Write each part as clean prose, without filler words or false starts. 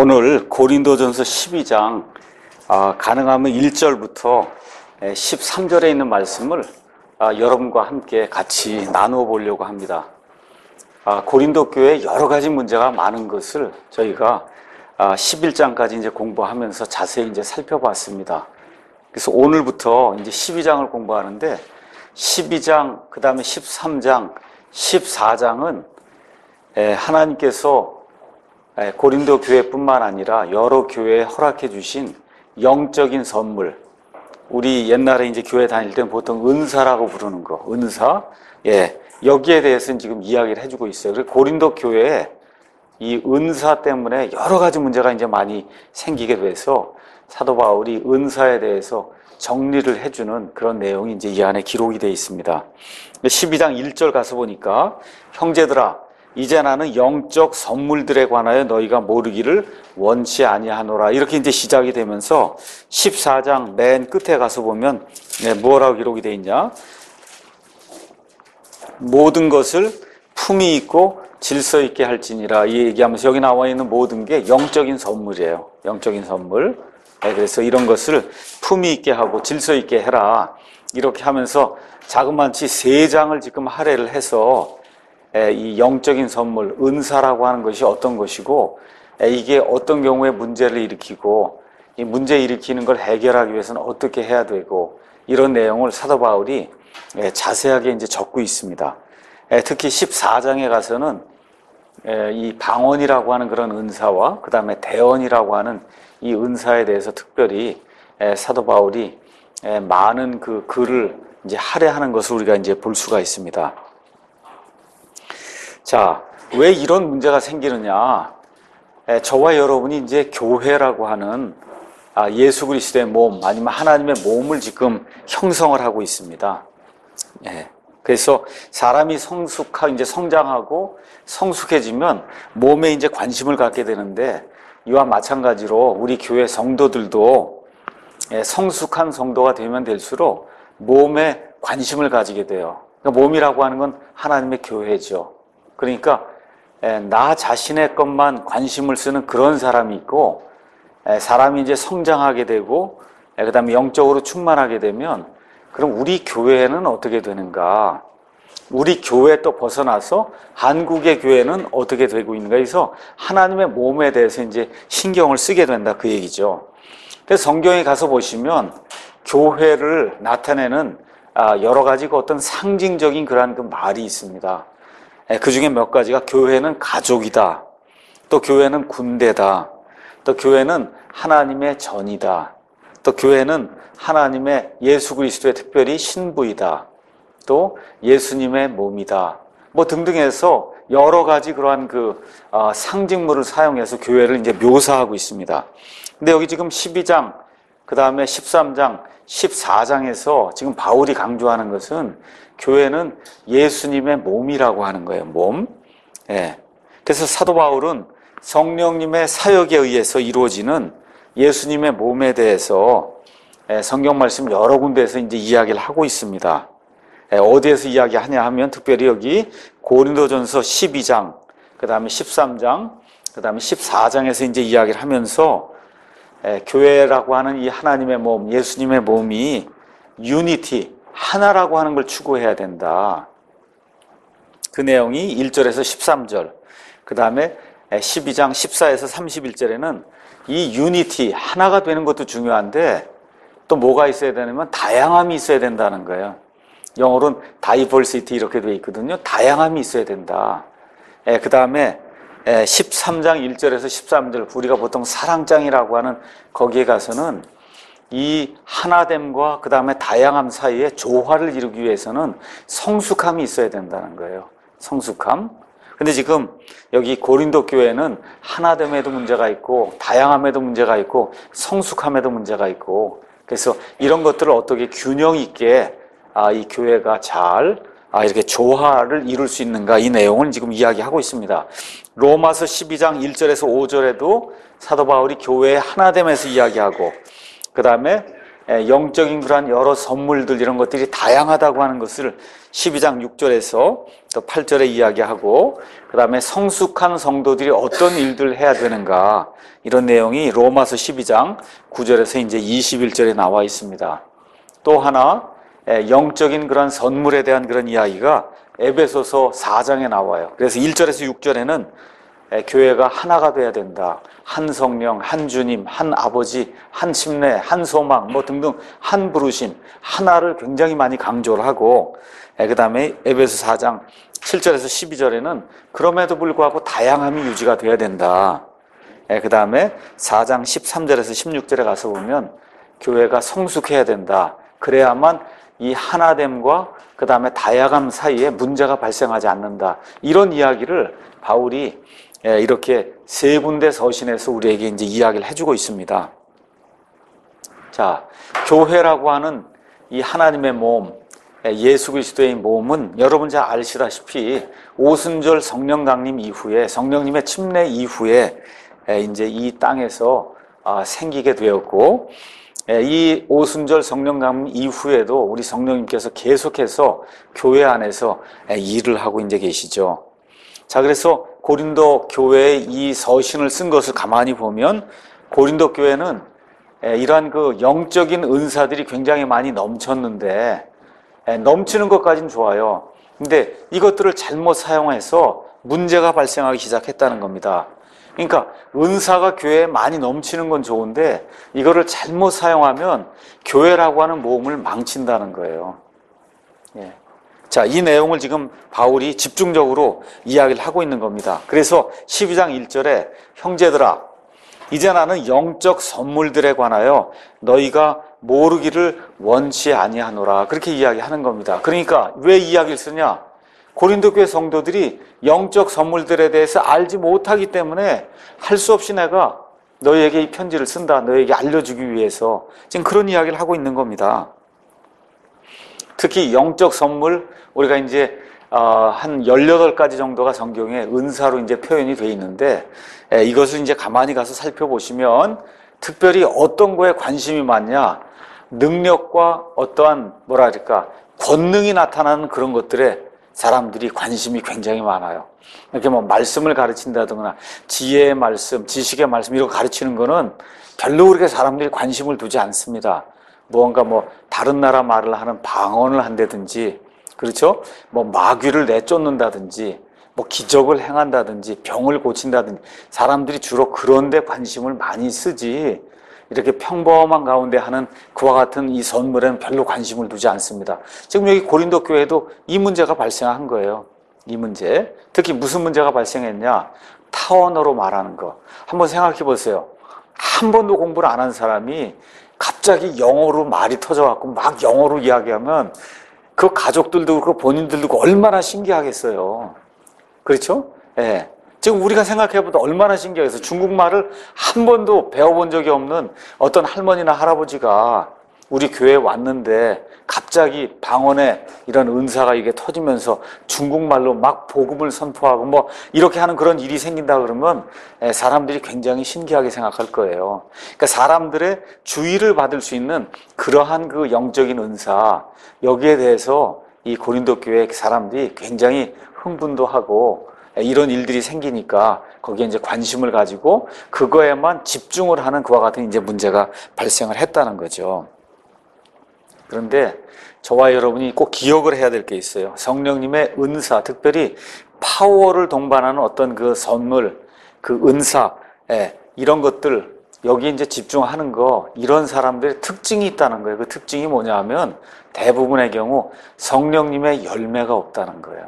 오늘 고린도전서 12장 가능하면 1절부터 13절에 있는 말씀을 여러분과 함께 같이 나누어 보려고 합니다. 고린도 교회에 여러 가지 문제가 많은 것을 저희가 11장까지 이제 공부하면서 자세히 이제 살펴봤습니다. 그래서 오늘부터 이제 12장을 공부하는데 12장, 그 다음에 13장, 14장은 하나님께서 고린도 교회뿐만 아니라 여러 교회에 허락해 주신 영적인 선물, 우리 옛날에 이제 교회 다닐 때는 보통 은사라고 부르는 거, 은사, 여기에 대해서는 지금 이야기를 해주고 있어요. 그리고 고린도 교회에 이 은사 때문에 여러 가지 문제가 이제 많이 생기게 돼서 사도 바울이 은사에 대해서 정리를 해주는 그런 내용이 이제 이 안에 기록이 되어 있습니다. 12장 1절 가서 보니까 형제들아, 이제 나는 영적 선물들에 관하여 너희가 모르기를 원치 아니하노라. 이렇게 이제 시작이 되면서 14장 맨 끝에 가서 보면 뭐라고 기록이 되어 있냐? 모든 것을 품위 있고 질서 있게 할지니라. 이 얘기하면서 여기 나와 있는 모든 게 영적인 선물이에요. 영적인 선물. 그래서 이런 것을 품위 있게 하고 질서 있게 해라. 이렇게 하면서 자그마치 3장을 지금 할애를 해서 이 영적인 선물, 은사라고 하는 것이 어떤 것이고 이게 어떤 경우에 문제를 일으키고 이 문제 일으키는 걸 해결하기 위해서는 어떻게 해야 되고 이런 내용을 사도 바울이 자세하게 이제 적고 있습니다. 특히 14장에 가서는 이 방언이라고 하는 그런 은사와 그 다음에 대언이라고 하는 이 은사에 대해서 특별히 사도 바울이 많은 그 글을 이제 할애하는 것을 우리가 이제 볼 수가 있습니다. 자, 왜 이런 문제가 생기느냐? 저와 여러분이 이제 교회라고 하는 예수 그리스도의 몸, 아니면 하나님의 몸을 지금 형성을 하고 있습니다. 그래서 사람이 이제 성장하고 성숙해지면 몸에 이제 관심을 갖게 되는데 이와 마찬가지로 우리 교회 성도들도 성숙한 성도가 되면 될수록 몸에 관심을 가지게 돼요. 그러니까 몸이라고 하는 건 하나님의 교회죠. 그러니까 나 자신의 것만 관심을 쓰는 그런 사람이 있고 사람이 이제 성장하게 되고 그 다음에 영적으로 충만하게 되면 그럼 우리 교회는 어떻게 되는가? 우리 교회 또 벗어나서 한국의 교회는 어떻게 되고 있는가? 그래서 하나님의 몸에 대해서 이제 신경을 쓰게 된다 그 얘기죠. 그래서 성경에 가서 보시면 교회를 나타내는 여러 가지 어떤 상징적인 그러한 그 말이 있습니다. 그 중에 몇 가지가 교회는 가족이다. 또 교회는 군대다. 또 교회는 하나님의 전이다. 또 교회는 하나님의 예수 그리스도의 특별히 신부이다. 또 예수님의 몸이다. 뭐 등등 해서 여러 가지 그러한 그 상징물을 사용해서 교회를 이제 묘사하고 있습니다. 근데 여기 지금 12장, 그 다음에 13장, 14장에서 지금 바울이 강조하는 것은 교회는 예수님의 몸이라고 하는 거예요. 몸. 그래서 사도 바울은 성령님의 사역에 의해서 이루어지는 예수님의 몸에 대해서 성경 말씀 여러 군데에서 이제 이야기를 하고 있습니다. 어디에서 이야기하냐 하면 특별히 여기 고린도전서 12장, 그 다음에 13장, 그 다음에 14장에서 이제 이야기를 하면서 교회라고 하는 이 하나님의 몸, 예수님의 몸이 유니티, 하나라고 하는 걸 추구해야 된다. 그 내용이 1절에서 13절, 그 다음에 12장 14에서 31절에는 이 유니티, 하나가 되는 것도 중요한데 또 뭐가 있어야 되냐면 다양함이 있어야 된다는 거예요. 영어로는 다이버시티 이렇게 되어 있거든요. 다양함이 있어야 된다. 그 다음에 13장 1절에서 13절, 우리가 보통 사랑장이라고 하는 거기에 가서는 이 하나됨과 그 다음에 다양함 사이에 조화를 이루기 위해서는 성숙함이 있어야 된다는 거예요. 성숙함. 근데 지금 여기 고린도 교회는 하나됨에도 문제가 있고 다양함에도 문제가 있고 성숙함에도 문제가 있고 그래서 이런 것들을 어떻게 균형 있게 이 교회가 잘 이렇게 조화를 이룰 수 있는가, 이 내용을 지금 이야기하고 있습니다. 로마서 12장 1절에서 5절에도 사도 바울이 교회의 하나됨에서 이야기하고 그 다음에 영적인 그러한 여러 선물들 이런 것들이 다양하다고 하는 것을 12장 6절에서 또 8절에 이야기하고 그 다음에 성숙한 성도들이 어떤 일들을 해야 되는가 이런 내용이 로마서 12장 9절에서 이제 21절에 나와 있습니다. 또 하나 영적인 그런 선물에 대한 그런 이야기가 에베소서 4장에 나와요. 그래서 1절에서 6절에는 교회가 하나가 돼야 된다. 한 성령, 한 주님, 한 아버지, 한 침례, 한 소망 뭐 등등 한 부르심 하나를 굉장히 많이 강조를 하고 그 다음에 에베소 4장 7절에서 12절에는 그럼에도 불구하고 다양함이 유지가 돼야 된다. 그 다음에 4장 13절에서 16절에 가서 보면 교회가 성숙해야 된다. 그래야만 이 하나됨과 그 다음에 다양함 사이에 문제가 발생하지 않는다. 이런 이야기를 바울이 이렇게 세 군데 서신에서 우리에게 이제 이야기를 해주고 있습니다. 자, 교회라고 하는 이 하나님의 몸, 예수 그리스도의 몸은 여러분 잘 아시다시피 오순절 성령 강림 이후에 성령님의 침례 이후에 이제 이 땅에서 생기게 되었고 이 오순절 성령 강림 이후에도 우리 성령님께서 계속해서 교회 안에서 일을 하고 이제 계시죠. 자, 그래서 고린도 교회에 이 서신을 쓴 것을 가만히 보면 고린도 교회는 이러한 그 영적인 은사들이 굉장히 많이 넘쳤는데 넘치는 것까지는 좋아요. 근데 이것들을 잘못 사용해서 문제가 발생하기 시작했다는 겁니다. 그러니까 은사가 교회에 많이 넘치는 건 좋은데 이거를 잘못 사용하면 교회라고 하는 모험을 망친다는 거예요. 예. 자, 이 내용을 지금 바울이 집중적으로 이야기를 하고 있는 겁니다. 그래서 12장 1절에 형제들아 이제 나는 영적 선물들에 관하여 너희가 모르기를 원치 아니하노라 그렇게 이야기하는 겁니다. 그러니까 왜 이야기를 쓰냐? 고린도 교회 성도들이 영적 선물들에 대해서 알지 못하기 때문에 할 수 없이 내가 너희에게 이 편지를 쓴다. 너희에게 알려주기 위해서 지금 그런 이야기를 하고 있는 겁니다. 특히 영적 선물 우리가 이제 한 18가지 정도가 성경에 은사로 이제 표현이 되어 있는데 이것을 이제 가만히 가서 살펴보시면 특별히 어떤 거에 관심이 많냐? 능력과 어떠한 뭐랄까 권능이 나타나는 그런 것들에 사람들이 관심이 굉장히 많아요. 이렇게 뭐 말씀을 가르친다거나 지혜의 말씀, 지식의 말씀 이런 거 가르치는 거는 별로 그렇게 사람들이 관심을 두지 않습니다. 무언가 뭐 다른 나라 말을 하는 방언을 한다든지 그렇죠? 뭐 마귀를 내쫓는다든지 뭐 기적을 행한다든지 병을 고친다든지 사람들이 주로 그런 데 관심을 많이 쓰지 이렇게 평범한 가운데 하는 그와 같은 이 선물에는 별로 관심을 두지 않습니다. 지금 여기 고린도 교회도 이 문제가 발생한 거예요. 이 문제. 특히 무슨 문제가 발생했냐? 타원어로 말하는 거. 한번 생각해 보세요. 한 번도 공부를 안 한 사람이 갑자기 영어로 말이 터져갖고 막 영어로 이야기하면 그 가족들도 그렇고 본인들도 그렇고 얼마나 신기하겠어요. 그렇죠? 예. 지금 우리가 생각해보다 얼마나 신기해서 중국말을 한 번도 배워본 적이 없는 어떤 할머니나 할아버지가 우리 교회에 왔는데 갑자기 방언에 이런 은사가 이게 터지면서 중국말로 막 복음을 선포하고 뭐 이렇게 하는 그런 일이 생긴다 그러면 사람들이 굉장히 신기하게 생각할 거예요. 그러니까 사람들의 주의를 받을 수 있는 그러한 그 영적인 은사 여기에 대해서 이 고린도 교회 사람들이 굉장히 흥분도 하고 이런 일들이 생기니까 거기에 이제 관심을 가지고 그거에만 집중을 하는 그와 같은 이제 문제가 발생을 했다는 거죠. 그런데 저와 여러분이 꼭 기억을 해야 될 게 있어요. 성령님의 은사, 특별히 파워를 동반하는 어떤 그 선물, 그 은사, 이런 것들 여기 이제 집중하는 거 이런 사람들의 특징이 있다는 거예요. 그 특징이 뭐냐 하면 대부분의 경우 성령님의 열매가 없다는 거예요.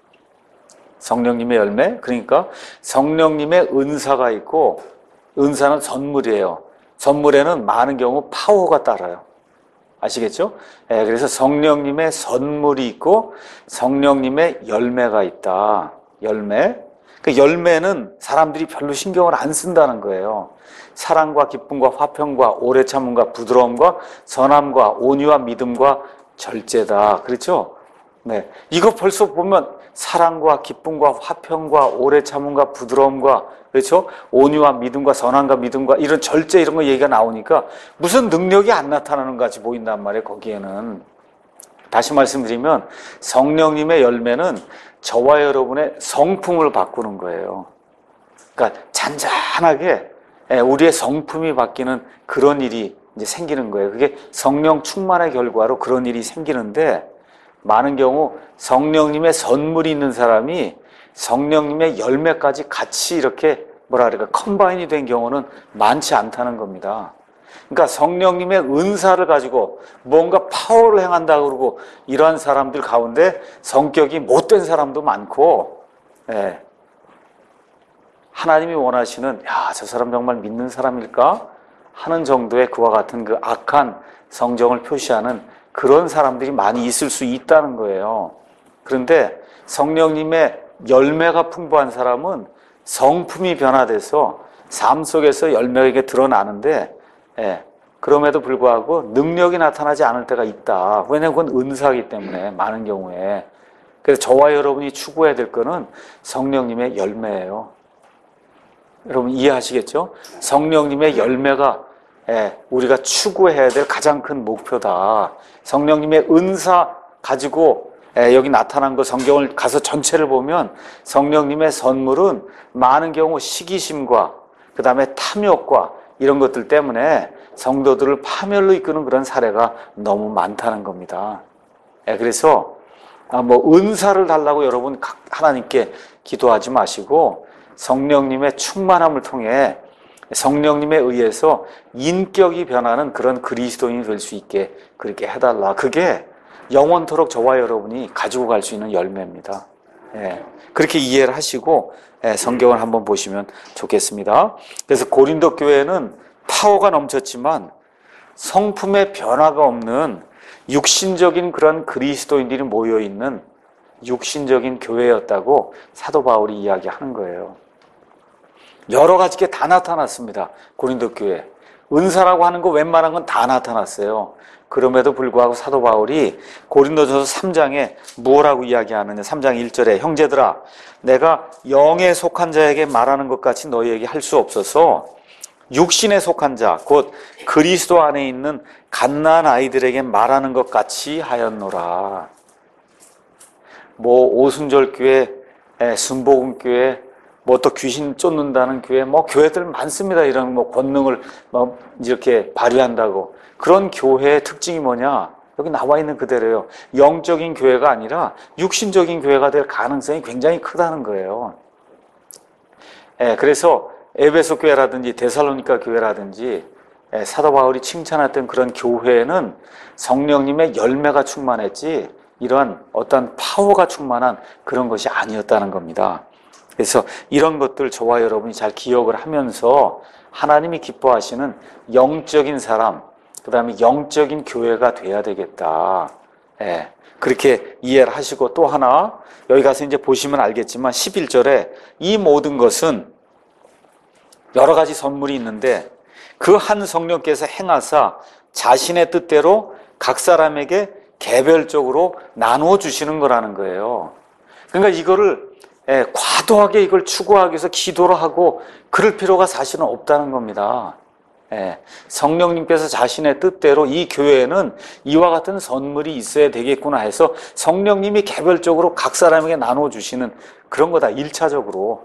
성령님의 열매? 그러니까 성령님의 은사가 있고 은사는 선물이에요. 선물에는 많은 경우 파워가 따라요. 아시겠죠? 그래서 성령님의 선물이 있고 성령님의 열매가 있다. 열매. 그 열매는 사람들이 별로 신경을 안 쓴다는 거예요. 사랑과 기쁨과 화평과 오래 참음과 부드러움과 선함과 온유와 믿음과 절제다. 그렇죠? 이거 벌써 보면 사랑과 기쁨과 화평과 오래 참음과 부드러움과 그렇죠? 온유와 믿음과 선함과 믿음과 이런 절제 이런 거 얘기가 나오니까 무슨 능력이 안 나타나는 것 같이 보인단 말이에요, 거기에는. 다시 말씀드리면 성령님의 열매는 저와 여러분의 성품을 바꾸는 거예요. 그러니까 잔잔하게 우리의 성품이 바뀌는 그런 일이 이제 생기는 거예요. 그게 성령 충만의 결과로 그런 일이 생기는데 많은 경우 성령님의 선물이 있는 사람이 성령님의 열매까지 같이 이렇게 컴바인이 된 경우는 많지 않다는 겁니다. 그러니까 성령님의 은사를 가지고 뭔가 파워를 행한다 그러고 이러한 사람들 가운데 성격이 못된 사람도 많고, 하나님이 원하시는 저 사람 정말 믿는 사람일까 하는 정도의 그와 같은 그 악한 성정을 표시하는 그런 사람들이 많이 있을 수 있다는 거예요. 그런데 성령님의 열매가 풍부한 사람은 성품이 변화돼서 삶 속에서 열매가 이게 드러나는데, 그럼에도 불구하고 능력이 나타나지 않을 때가 있다. 왜냐하면 그건 은사이기 때문에 많은 경우에. 그래서 저와 여러분이 추구해야 될 거는 성령님의 열매예요. 여러분 이해하시겠죠? 성령님의 열매가 우리가 추구해야 될 가장 큰 목표다. 성령님의 은사 가지고 여기 나타난 거 성경을 가서 전체를 보면 성령님의 선물은 많은 경우 시기심과 그 다음에 탐욕과 이런 것들 때문에 성도들을 파멸로 이끄는 그런 사례가 너무 많다는 겁니다. 그래서 은사를 달라고 여러분 하나님께 기도하지 마시고 성령님의 충만함을 통해 성령님에 의해서 인격이 변하는 그런 그리스도인이 될 수 있게 그렇게 해달라. 그게 영원토록 저와 여러분이 가지고 갈 수 있는 열매입니다. 그렇게 이해를 하시고 성경을 한번 보시면 좋겠습니다. 그래서 고린도 교회는 파워가 넘쳤지만 성품의 변화가 없는 육신적인 그런 그리스도인들이 모여있는 육신적인 교회였다고 사도 바울이 이야기하는 거예요. 여러 가지 게 다 나타났습니다. 고린도 교회. 은사라고 하는 거 웬만한 건 다 나타났어요. 그럼에도 불구하고 사도 바울이 고린도전서 3장에 뭐라고 이야기하느냐. 3장 1절에 형제들아 내가 영에 속한 자에게 말하는 것 같이 너희에게 할 수 없어서 육신에 속한 자 곧 그리스도 안에 있는 갓난 아이들에게 말하는 것 같이 하였노라. 오순절 교회, 순복음 교회, 또 귀신 쫓는다는 교회, 교회들 많습니다. 이런 권능을 이렇게 발휘한다고. 그런 교회의 특징이 뭐냐? 여기 나와 있는 그대로예요. 영적인 교회가 아니라 육신적인 교회가 될 가능성이 굉장히 크다는 거예요. 그래서 에베소 교회라든지 데살로니가 교회라든지 사도 바울이 칭찬했던 그런 교회는 성령님의 열매가 충만했지 이런 어떤 파워가 충만한 그런 것이 아니었다는 겁니다. 그래서 이런 것들 저와 여러분이 잘 기억을 하면서 하나님이 기뻐하시는 영적인 사람, 그 다음에 영적인 교회가 돼야 되겠다. 그렇게 이해를 하시고 또 하나 여기 가서 이제 보시면 알겠지만 11절에 이 모든 것은 여러 가지 선물이 있는데 그 한 성령께서 행하사 자신의 뜻대로 각 사람에게 개별적으로 나누어 주시는 거라는 거예요. 그러니까 이거를 과도하게 이걸 추구하기 위해서 기도를 하고 그럴 필요가 사실은 없다는 겁니다. 성령님께서 자신의 뜻대로 이 교회에는 이와 같은 선물이 있어야 되겠구나 해서 성령님이 개별적으로 각 사람에게 나누어 주시는 그런 거다. 1차적으로.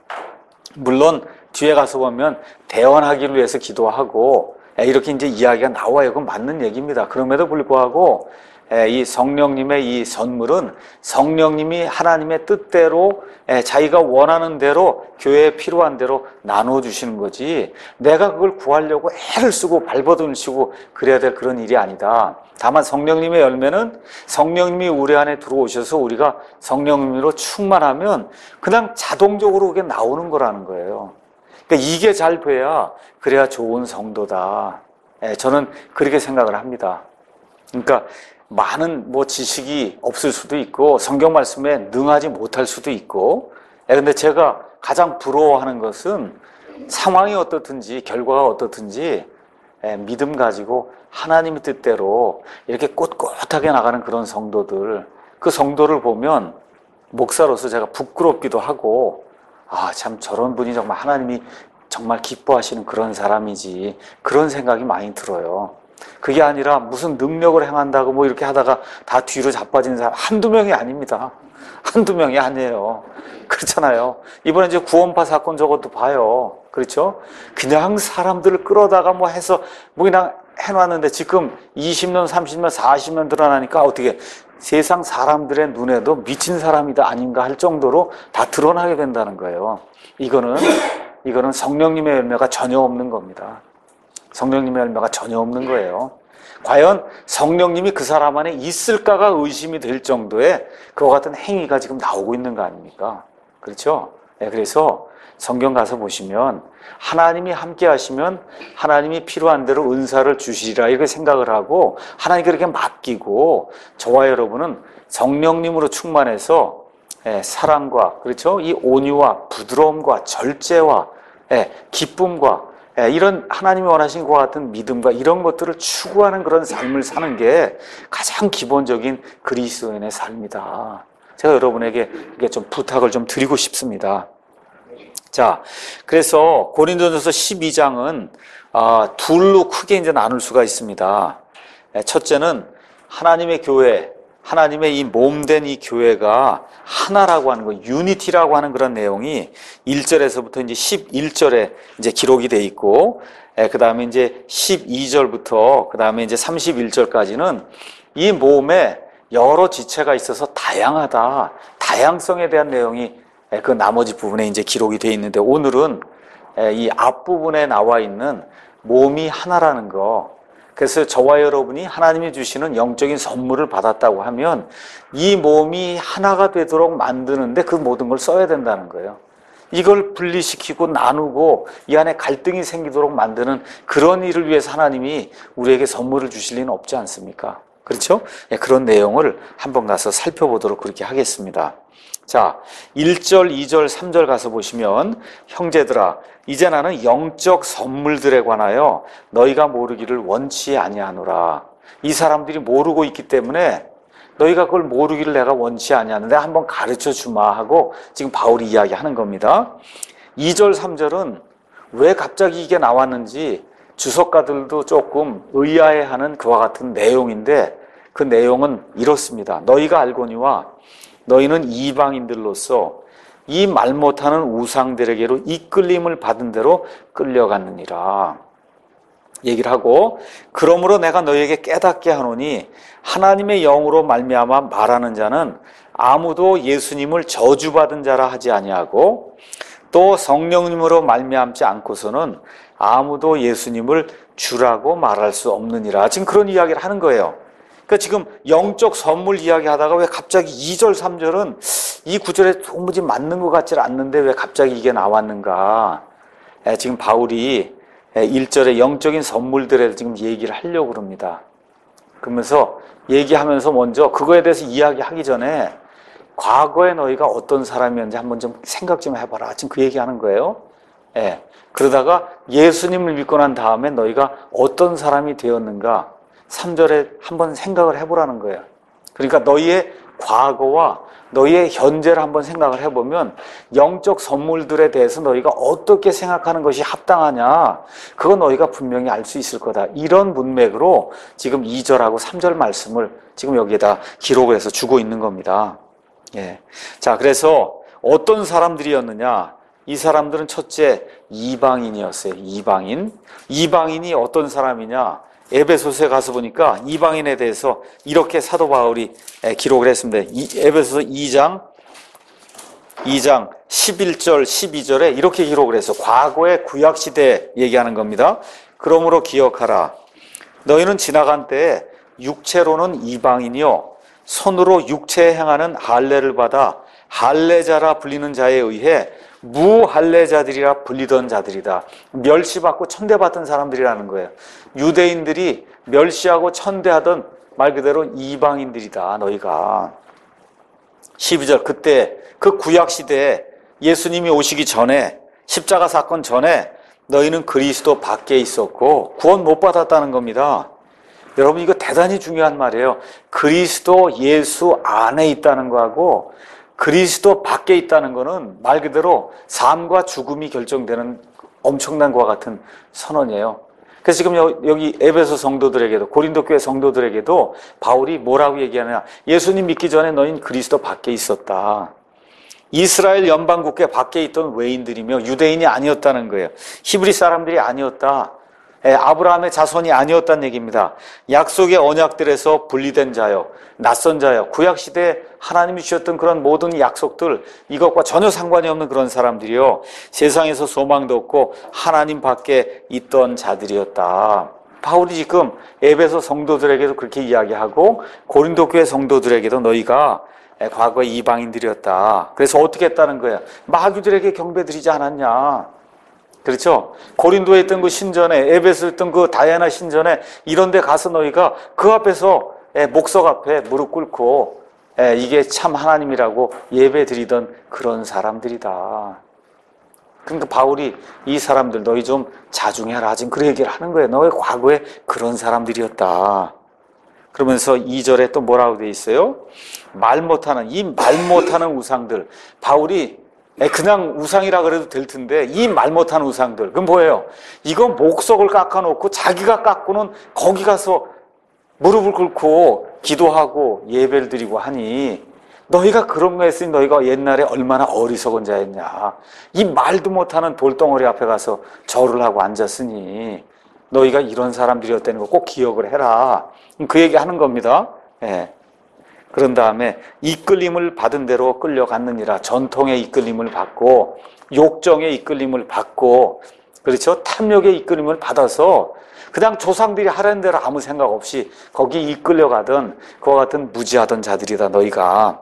물론 뒤에 가서 보면 대원하기를 위해서 기도하고 이렇게 이제 이야기가 나와요. 그건 맞는 얘기입니다. 그럼에도 불구하고 이 성령님의 이 선물은 성령님이 하나님의 뜻대로 자기가 원하는 대로 교회에 필요한 대로 나누어 주시는 거지 내가 그걸 구하려고 애를 쓰고 발버둥을 치고 그래야 될 그런 일이 아니다. 다만 성령님의 열매는 성령님이 우리 안에 들어오셔서 우리가 성령님으로 충만하면 그냥 자동적으로 그게 나오는 거라는 거예요. 그러니까 이게 잘 돼야 그래야 좋은 성도다. 저는 그렇게 생각을 합니다. 그러니까 많은 지식이 없을 수도 있고 성경 말씀에 능하지 못할 수도 있고 근데 제가 가장 부러워하는 것은 상황이 어떻든지 결과가 어떻든지 믿음 가지고 하나님의 뜻대로 이렇게 꼿꼿하게 나가는 그런 성도들 그 성도를 보면 목사로서 제가 부끄럽기도 하고 아, 참 저런 분이 정말 하나님이 정말 기뻐하시는 그런 사람이지, 그런 생각이 많이 들어요. 그게 아니라 무슨 능력을 행한다고 뭐 이렇게 하다가 다 뒤로 자빠진 사람 한두 명이 아닙니다. 한두 명이 아니에요. 그렇잖아요. 이번에 이제 구원파 사건 저것도 봐요. 그렇죠? 그냥 사람들을 끌어다가 뭐 해서 뭐 그냥 해놨는데 지금 20년, 30년, 40년 드러나니까 어떻게 세상 사람들의 눈에도 미친 사람이다 아닌가 할 정도로 다 드러나게 된다는 거예요. 이거는 성령님의 열매가 전혀 없는 겁니다. 성령님의 열매가 전혀 없는 거예요. 과연 성령님이 그 사람 안에 있을까가 의심이 될 정도의 그와 같은 행위가 지금 나오고 있는 거 아닙니까? 그렇죠? 네, 그래서 성경 가서 보시면 하나님이 함께 하시면 하나님이 필요한 대로 은사를 주시리라 이렇게 생각을 하고 하나님께 그렇게 맡기고 저와 여러분은 성령님으로 충만해서 사랑과 그렇죠? 이 온유와 부드러움과 절제와 기쁨과 이런 하나님이 원하신 것과 같은 믿음과 이런 것들을 추구하는 그런 삶을 사는 게 가장 기본적인 그리스도인의 삶이다. 제가 여러분에게 이게 좀 부탁을 좀 드리고 싶습니다. 자, 그래서 고린도전서 12장은 둘로 크게 이제 나눌 수가 있습니다. 첫째는 하나님의 교회, 하나님의 이 몸된 이 교회가 하나라고 하는 거, 유니티라고 하는 그런 내용이 1절에서부터 이제 11절에 이제 기록이 돼 있고, 그 다음에 이제 12절부터 그 다음에 이제 31절까지는 이 몸에 여러 지체가 있어서 다양하다, 다양성에 대한 내용이 그 나머지 부분에 이제 기록이 돼 있는데 오늘은 이 앞부분에 나와 있는 몸이 하나라는 거. 그래서 저와 여러분이 하나님이 주시는 영적인 선물을 받았다고 하면 이 몸이 하나가 되도록 만드는데 그 모든 걸 써야 된다는 거예요. 이걸 분리시키고 나누고 이 안에 갈등이 생기도록 만드는 그런 일을 위해서 하나님이 우리에게 선물을 주실 리는 없지 않습니까? 그렇죠? 그런 내용을 한번 가서 살펴보도록 그렇게 하겠습니다. 자, 1절, 2절, 3절 가서 보시면 형제들아 이제 나는 영적 선물들에 관하여 너희가 모르기를 원치 아니하노라. 이 사람들이 모르고 있기 때문에 너희가 그걸 모르기를 내가 원치 아니하는데 한번 가르쳐 주마 하고 지금 바울이 이야기하는 겁니다. 2절, 3절은 왜 갑자기 이게 나왔는지 주석가들도 조금 의아해하는 그와 같은 내용인데 그 내용은 이렇습니다. 너희가 알거니와 너희는 이방인들로서 이 말 못하는 우상들에게로 이끌림을 받은 대로 끌려갔느니라 얘기를 하고, 그러므로 내가 너희에게 깨닫게 하노니 하나님의 영으로 말미암아 말하는 자는 아무도 예수님을 저주받은 자라 하지 아니하고 또 성령님으로 말미암지 않고서는 아무도 예수님을 주라고 말할 수 없느니라. 지금 그런 이야기를 하는 거예요. 그러니까 지금 영적 선물 이야기하다가 왜 갑자기 2절, 3절은 이 구절에 도무지 맞는 것 같지 않는데 왜 갑자기 이게 나왔는가? 지금 바울이 1절에 영적인 선물들에 지금 얘기를 하려고 그럽니다. 그러면서 얘기하면서 먼저 그거에 대해서 이야기하기 전에 과거에 너희가 어떤 사람이었는지 한번 좀 생각 좀 해봐라. 지금 그 얘기하는 거예요. 그러다가 예수님을 믿고 난 다음에 너희가 어떤 사람이 되었는가? 3절에 한번 생각을 해보라는 거예요. 그러니까 너희의 과거와 너희의 현재를 한번 생각을 해보면 영적 선물들에 대해서 너희가 어떻게 생각하는 것이 합당하냐, 그건 너희가 분명히 알 수 있을 거다. 이런 문맥으로 지금 2절하고 3절 말씀을 지금 여기에다 기록을 해서 주고 있는 겁니다. 자, 그래서 어떤 사람들이었느냐? 이 사람들은 첫째 이방인이었어요. 이방인이 어떤 사람이냐? 에베소서에 가서 보니까 이방인에 대해서 이렇게 사도 바울이 기록을 했습니다. 에베소서 2장 11절 12절에 이렇게 기록을 해서 과거의 구약시대 얘기하는 겁니다. 그러므로 기억하라. 너희는 지나간 때에 육체로는 이방인이요 손으로 육체에 행하는 할례를 받아 할례자라 불리는 자에 의해 무할례자들이라 불리던 자들이다. 멸시받고 천대받던 사람들이라는 거예요. 유대인들이 멸시하고 천대하던 말 그대로 이방인들이다. 너희가 12절 그때 그 구약시대에 예수님이 오시기 전에 십자가 사건 전에 너희는 그리스도 밖에 있었고 구원 못 받았다는 겁니다. 여러분 이거 대단히 중요한 말이에요. 그리스도 예수 안에 있다는 거하고 그리스도 밖에 있다는 것은 말 그대로 삶과 죽음이 결정되는 엄청난 것과 같은 선언이에요. 그래서 지금 여기 에베소 성도들에게도, 고린도 교회 성도들에게도 바울이 뭐라고 얘기하느냐. 예수님 믿기 전에 너희는 그리스도 밖에 있었다. 이스라엘 연방국회 밖에 있던 외인들이며 유대인이 아니었다는 거예요. 히브리 사람들이 아니었다. 아브라함의 자손이 아니었다는 얘기입니다. 약속의 언약들에서 분리된 자요, 낯선 자요, 구약시대에 하나님이 주셨던 그런 모든 약속들, 이것과 전혀 상관이 없는 그런 사람들이요, 세상에서 소망도 없고 하나님 밖에 있던 자들이었다. 바울이 지금 에베소 성도들에게도 그렇게 이야기하고 고린도 교회 성도들에게도 너희가 과거에 이방인들이었다. 그래서 어떻게 했다는 거야? 마귀들에게 경배드리지 않았냐? 그렇죠? 고린도에 있던 그 신전에, 에베소에 있던 그 다이아나 신전에 이런 데 가서 너희가 그 앞에서 목석 앞에 무릎 꿇고 이게 참 하나님이라고 예배 드리던 그런 사람들이다. 그러니까 바울이 이 사람들 너희 좀 자중해라, 지금 그 얘기를 하는 거예요. 너희 과거에 그런 사람들이었다. 그러면서 2절에 또 뭐라고 돼 있어요? 말 못하는 우상들. 바울이 그냥 우상이라 그래도 될 텐데 이 말 못하는 우상들, 그럼 뭐예요? 이건 목석을 깎아놓고 자기가 깎고는 거기 가서 무릎을 꿇고 기도하고 예배를 드리고 하니 너희가 그런 거 했으니 너희가 옛날에 얼마나 어리석은 자였냐. 이 말도 못하는 돌덩어리 앞에 가서 절을 하고 앉았으니 너희가 이런 사람들이었다는 거 꼭 기억을 해라. 그 얘기 하는 겁니다. 예. 그런 다음에 이끌림을 받은 대로 끌려갔느니라. 전통의 이끌림을 받고 욕정의 이끌림을 받고, 그렇죠? 탐욕의 이끌림을 받아서 그냥 조상들이 하라는 대로 아무 생각 없이 거기 이끌려가던 그와 같은 무지하던 자들이다 너희가.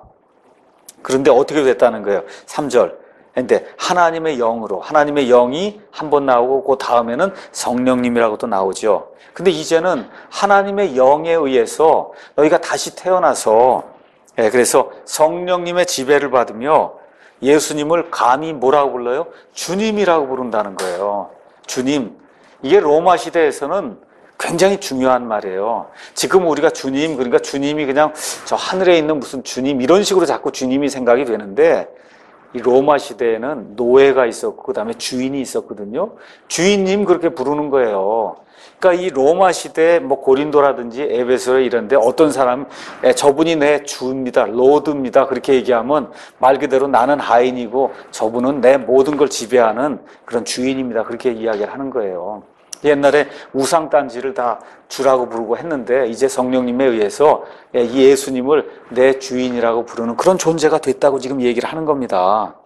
그런데 어떻게 됐다는 거예요? 3절. 근데 하나님의 영으로, 하나님의 영이 한 번 나오고 그 다음에는 성령님이라고 또 나오죠. 근데 이제는 하나님의 영에 의해서 너희가 다시 태어나서, 그래서 성령님의 지배를 받으며 예수님을 감히 뭐라고 불러요? 주님이라고 부른다는 거예요. 주님. 이게 로마 시대에서는 굉장히 중요한 말이에요. 지금 우리가 주님, 그러니까 주님이 그냥 저 하늘에 있는 무슨 주님 이런 식으로 자꾸 주님이 생각이 되는데, 이 로마 시대에는 노예가 있었고 그 다음에 주인이 있었거든요. 주인님 그렇게 부르는 거예요. 그러니까 이 로마 시대에 뭐 고린도라든지 에베소 이런데 어떤 사람, 저분이 내 주입니다, 로드입니다 그렇게 얘기하면 말 그대로 나는 하인이고 저분은 내 모든 걸 지배하는 그런 주인입니다 그렇게 이야기를 하는 거예요. 옛날에 우상단지를 다 주라고 부르고 했는데 이제 성령님에 의해서 이 예수님을 내 주인이라고 부르는 그런 존재가 됐다고 지금 얘기를 하는 겁니다.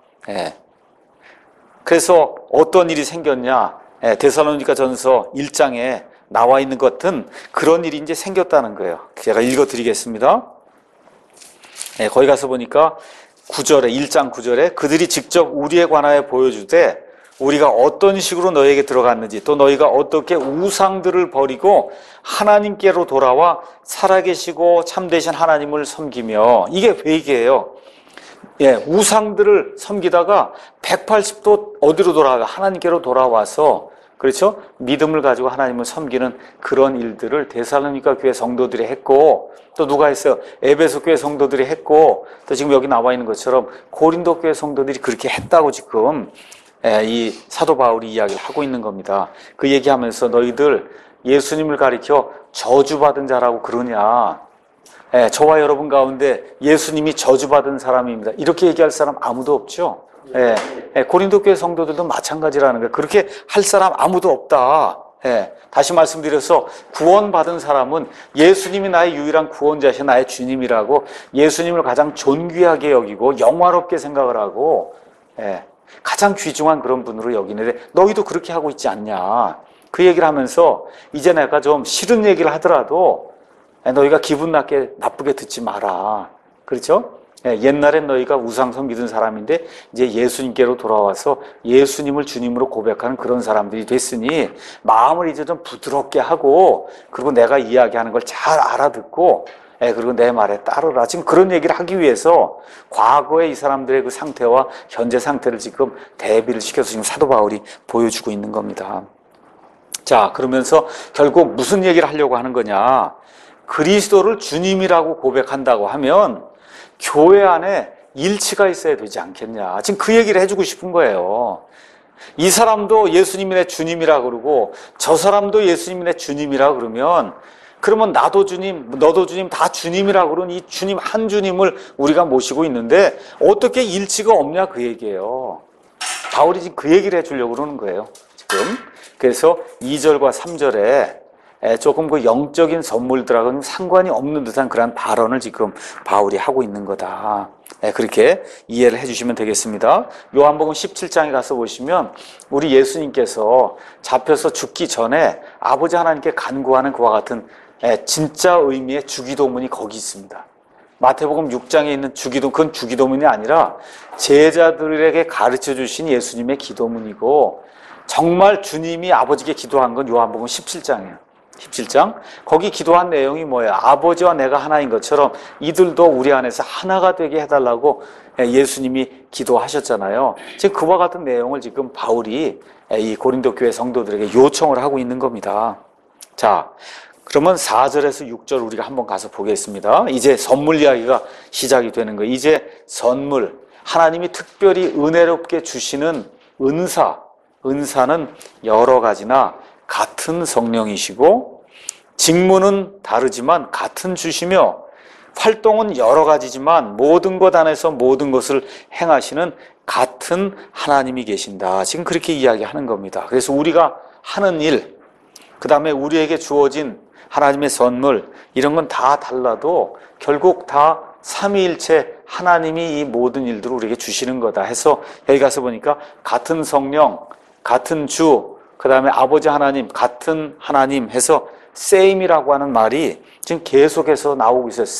그래서 어떤 일이 생겼냐? 데살로니가 전서 1장에 나와 있는 것 같은 그런 일이 이제 생겼다는 거예요. 제가 읽어드리겠습니다. 거기 가서 보니까 9절에, 1장 9절에 그들이 직접 우리에 관하여 보여주되 우리가 어떤 식으로 너에게 들어갔는지, 또 너희가 어떻게 우상들을 버리고 하나님께로 돌아와 살아계시고 참되신 하나님을 섬기며, 이게 회개예요. 우상들을 섬기다가 180도 어디로 돌아가? 하나님께로 돌아와서, 그렇죠? 믿음을 가지고 하나님을 섬기는 그런 일들을 데살로니가 교회 성도들이 했고, 또 누가 했어요? 에베소 교회 성도들이 했고, 또 지금 여기 나와 있는 것처럼 고린도 교회 성도들이 그렇게 했다고 지금 이 사도 바울이 이야기를 하고 있는 겁니다. 그 얘기하면서 너희들 예수님을 가리켜 저주받은 자라고 그러냐? 저와 여러분 가운데 예수님이 저주받은 사람입니다. 이렇게 얘기할 사람 아무도 없죠? 고린도 교회 성도들도 마찬가지라는 거예요. 그렇게 할 사람 아무도 없다. 다시 말씀드려서 구원받은 사람은 예수님이 나의 유일한 구원자이신 나의 주님이라고 예수님을 가장 존귀하게 여기고 영화롭게 생각을 하고 가장 귀중한 그런 분으로 여기는데 너희도 그렇게 하고 있지 않냐. 그 얘기를 하면서 이제 내가 좀 싫은 얘기를 하더라도 너희가 기분 나쁘게 듣지 마라. 그렇죠? 옛날엔 너희가 우상 섬기던 사람인데 이제 예수님께로 돌아와서 예수님을 주님으로 고백하는 그런 사람들이 됐으니 마음을 이제 좀 부드럽게 하고, 그리고 내가 이야기하는 걸 잘 알아듣고 그리고 내 말에 따르라. 지금 그런 얘기를 하기 위해서 과거의 이 사람들의 그 상태와 현재 상태를 지금 대비를 시켜서 지금 사도 바울이 보여주고 있는 겁니다. 자, 그러면서 결국 무슨 얘기를 하려고 하는 거냐? 그리스도를 주님이라고 고백한다고 하면 교회 안에 일치가 있어야 되지 않겠냐. 지금 그 얘기를 해주고 싶은 거예요. 이 사람도 예수님이 내 주님이라 그러고 저 사람도 예수님이 내 주님이라 그러면 나도 주님, 너도 주님, 다 주님이라 그러는 이 주님 한 주님을 우리가 모시고 있는데 어떻게 일치가 없냐 그 얘기예요. 바울이 지금 그 얘기를 해주려고 그러는 거예요. 지금. 그래서 2절과 3절에 조금 그 영적인 선물들하고는 상관이 없는 듯한 그런 발언을 지금 바울이 하고 있는 거다. 그렇게 이해를 해주시면 되겠습니다. 요한복음 17장에 가서 보시면 우리 예수님께서 잡혀서 죽기 전에 아버지 하나님께 간구하는 그와 같은 진짜 의미의 주기도문이 거기 있습니다. 마태복음 6장에 있는 주기도, 그건 주기도문이 아니라 제자들에게 가르쳐 주신 예수님의 기도문이고 정말 주님이 아버지께 기도한 건 요한복음 17장이에요. 17장. 거기 기도한 내용이 뭐예요? 아버지와 내가 하나인 것처럼 이들도 우리 안에서 하나가 되게 해달라고 예수님이 기도하셨잖아요. 지금 그와 같은 내용을 지금 바울이 이 고린도 교회 성도들에게 요청을 하고 있는 겁니다. 자, 그러면 4절에서 6절 우리가 한번 가서 보겠습니다. 이제 선물 이야기가 시작이 되는 거예요. 이제 선물, 하나님이 특별히 은혜롭게 주시는 은사는 여러 가지나 같은 성령이시고 직무는 다르지만 같은 주시며 활동은 여러 가지지만 모든 것 안에서 모든 것을 행하시는 같은 하나님이 계신다. 지금 그렇게 이야기하는 겁니다. 그래서 우리가 하는 일, 그 다음에 우리에게 주어진 하나님의 선물, 이런 건 다 달라도 결국 다 삼위일체 하나님이 이 모든 일들을 우리에게 주시는 거다 해서 여기 가서 보니까 같은 성령, 같은 주, 그 다음에 아버지 하나님, 같은 하나님 해서 same이라고 하는 말이 지금 계속해서 나오고 있어요.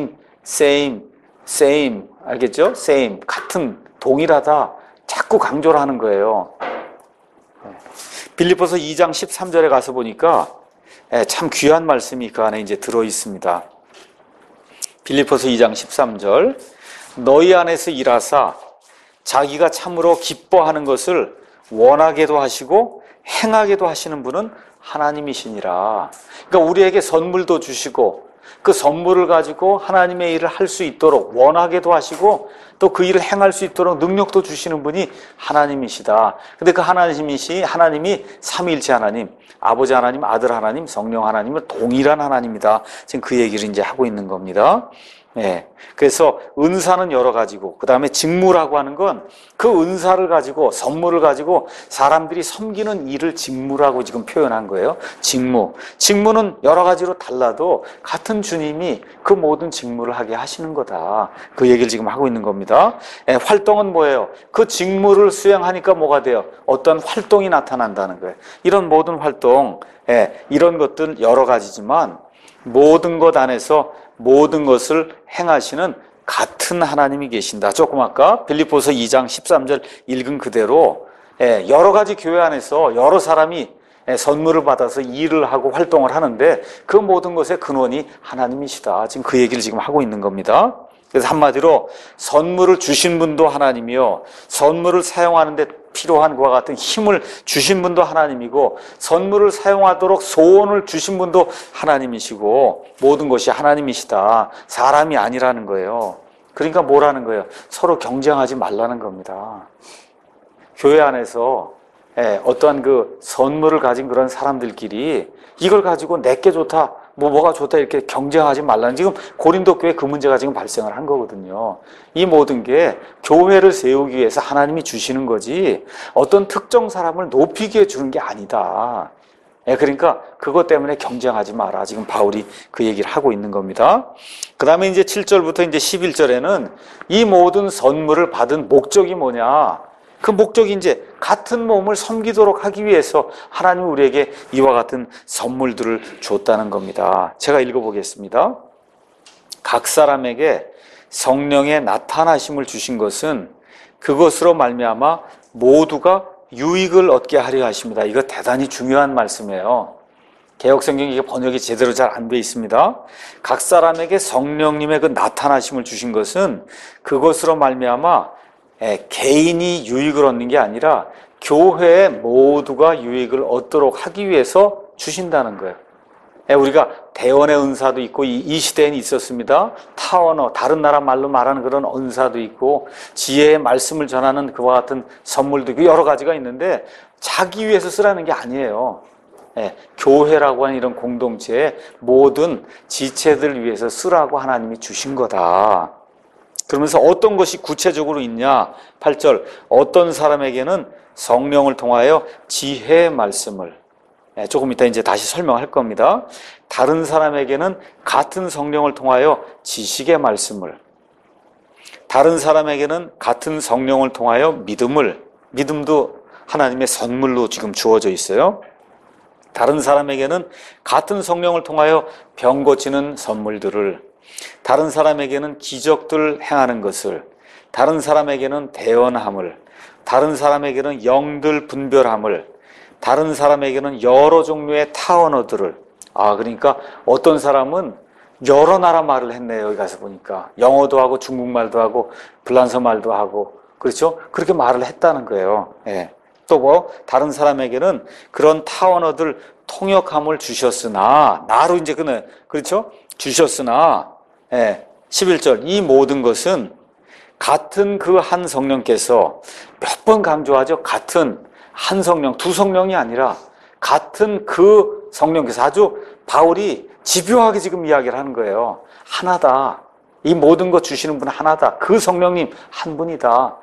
same. 알겠죠? same. 같은, 동일하다. 자꾸 강조를 하는 거예요. 빌립보서 2장 13절에 가서 보니까 참 귀한 말씀이 그 안에 이제 들어 있습니다. 빌립보서 2장 13절. 너희 안에서 일하사 자기가 참으로 기뻐하는 것을 원하게도 하시고 행하게도 하시는 분은 하나님이시니라. 그러니까 우리에게 선물도 주시고 그 선물을 가지고 하나님의 일을 할 수 있도록 원하게도 하시고 또 그 일을 행할 수 있도록 능력도 주시는 분이 하나님이시다. 근데 그 하나님이 삼위일체 하나님, 아버지 하나님, 아들 하나님, 성령 하나님은 동일한 하나님이다. 지금 그 얘기를 이제 하고 있는 겁니다. 그래서 은사는 여러 가지고 그 다음에 직무라고 하는 건 그 은사를 가지고 선물을 가지고 사람들이 섬기는 일을 직무라고 지금 표현한 거예요. 직무는 여러 가지로 달라도 같은 주님이 그 모든 직무를 하게 하시는 거다. 그 얘기를 지금 하고 있는 겁니다. 활동은 뭐예요? 그 직무를 수행하니까 뭐가 돼요? 어떤 활동이 나타난다는 거예요. 이런 모든 활동, 이런 것들 여러 가지지만 모든 것 안에서 모든 것을 행하시는 같은 하나님이 계신다. 조금 아까 빌립보서 2장 13절 읽은 그대로 여러 가지 교회 안에서 여러 사람이 선물을 받아서 일을 하고 활동을 하는데 그 모든 것의 근원이 하나님이시다. 지금 그 얘기를 지금 하고 있는 겁니다. 그래서 한마디로 선물을 주신 분도 하나님이요, 선물을 사용하는 데 필요한 것과 같은 힘을 주신 분도 하나님이고 선물을 사용하도록 소원을 주신 분도 하나님이시고 모든 것이 하나님이시다. 사람이 아니라는 거예요. 그러니까 뭐라는 거예요? 서로 경쟁하지 말라는 겁니다. 교회 안에서 어떠한 그 선물을 가진 그런 사람들끼리 이걸 가지고 내게 좋다, 뭐가 좋다 이렇게 경쟁하지 말라는, 지금 고린도 교회 그 문제가 지금 발생을 한 거거든요. 이 모든 게 교회를 세우기 위해서 하나님이 주시는 거지 어떤 특정 사람을 높이기 위해 주는 게 아니다. 그러니까 그것 때문에 경쟁하지 마라. 지금 바울이 그 얘기를 하고 있는 겁니다. 그 다음에 이제 7절부터 이제 11절에는 이 모든 선물을 받은 목적이 뭐냐? 그 목적이 이제 같은 몸을 섬기도록 하기 위해서 하나님이 우리에게 이와 같은 선물들을 줬다는 겁니다. 제가 읽어보겠습니다. 각 사람에게 성령의 나타나심을 주신 것은 그것으로 말미암아 모두가 유익을 얻게 하려 하십니다. 이거 대단히 중요한 말씀이에요. 개역성경이 이게 번역이 제대로 잘 안 돼 있습니다. 각 사람에게 성령님의 그 나타나심을 주신 것은 그것으로 말미암아 개인이 유익을 얻는 게 아니라 교회의 모두가 유익을 얻도록 하기 위해서 주신다는 거예요. 우리가 대언의 은사도 있고 이 시대에는 있었습니다. 타언어, 다른 나라 말로 말하는 그런 은사도 있고 지혜의 말씀을 전하는 그와 같은 선물도 있고 여러 가지가 있는데 자기 위해서 쓰라는 게 아니에요. 교회라고 하는 이런 공동체의 모든 지체들을 위해서 쓰라고 하나님이 주신 거다. 그러면서 어떤 것이 구체적으로 있냐? 8절, 어떤 사람에게는 성령을 통하여 지혜의 말씀을, 조금 이따 이제 다시 설명할 겁니다. 다른 사람에게는 같은 성령을 통하여 지식의 말씀을, 다른 사람에게는 같은 성령을 통하여 믿음도 하나님의 선물로 지금 주어져 있어요. 다른 사람에게는 같은 성령을 통하여 병 고치는 선물들을, 다른 사람에게는 기적들 행하는 것을, 다른 사람에게는 대언함을, 다른 사람에게는 영들 분별함을, 다른 사람에게는 여러 종류의 타언어들을. 그러니까 어떤 사람은 여러 나라 말을 했네요. 여기 가서 보니까 영어도 하고 중국말도 하고 불란서 말도 하고, 그렇죠? 그렇게 말을 했다는 거예요. 또 뭐 다른 사람에게는 그런 타언어들 통역함을 주셨으나, 나로 이제 그렇죠? 주셨으나 11절, 이 모든 것은 같은 그 한 성령께서, 몇 번 강조하죠. 같은 한 성령, 두 성령이 아니라 같은 그 성령께서, 아주 바울이 집요하게 지금 이야기를 하는 거예요. 하나다. 이 모든 것 주시는 분은 하나다. 그 성령님 한 분이다.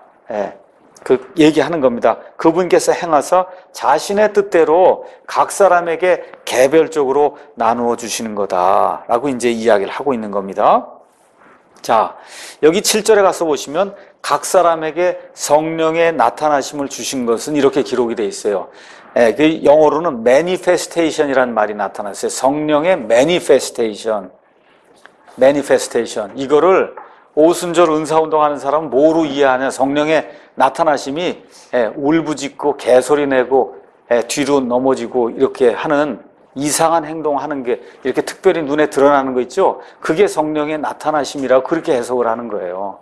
그 얘기하는 겁니다. 그분께서 행하사 자신의 뜻대로 각 사람에게 개별적으로 나누어 주시는 거다라고 이제 이야기를 하고 있는 겁니다. 자, 여기 7절에 가서 보시면 각 사람에게 성령의 나타나심을 주신 것은 이렇게 기록이 되어 있어요. 그 영어로는 manifestation이라는 말이 나타났어요. 성령의 manifestation. 이거를 오순절 은사운동하는 사람은 뭐로 이해하냐? 성령의 나타나심이 울부짖고 개소리 내고 뒤로 넘어지고 이렇게 하는 이상한 행동하는 게 이렇게 특별히 눈에 드러나는 거 있죠? 그게 성령의 나타나심이라고 그렇게 해석을 하는 거예요.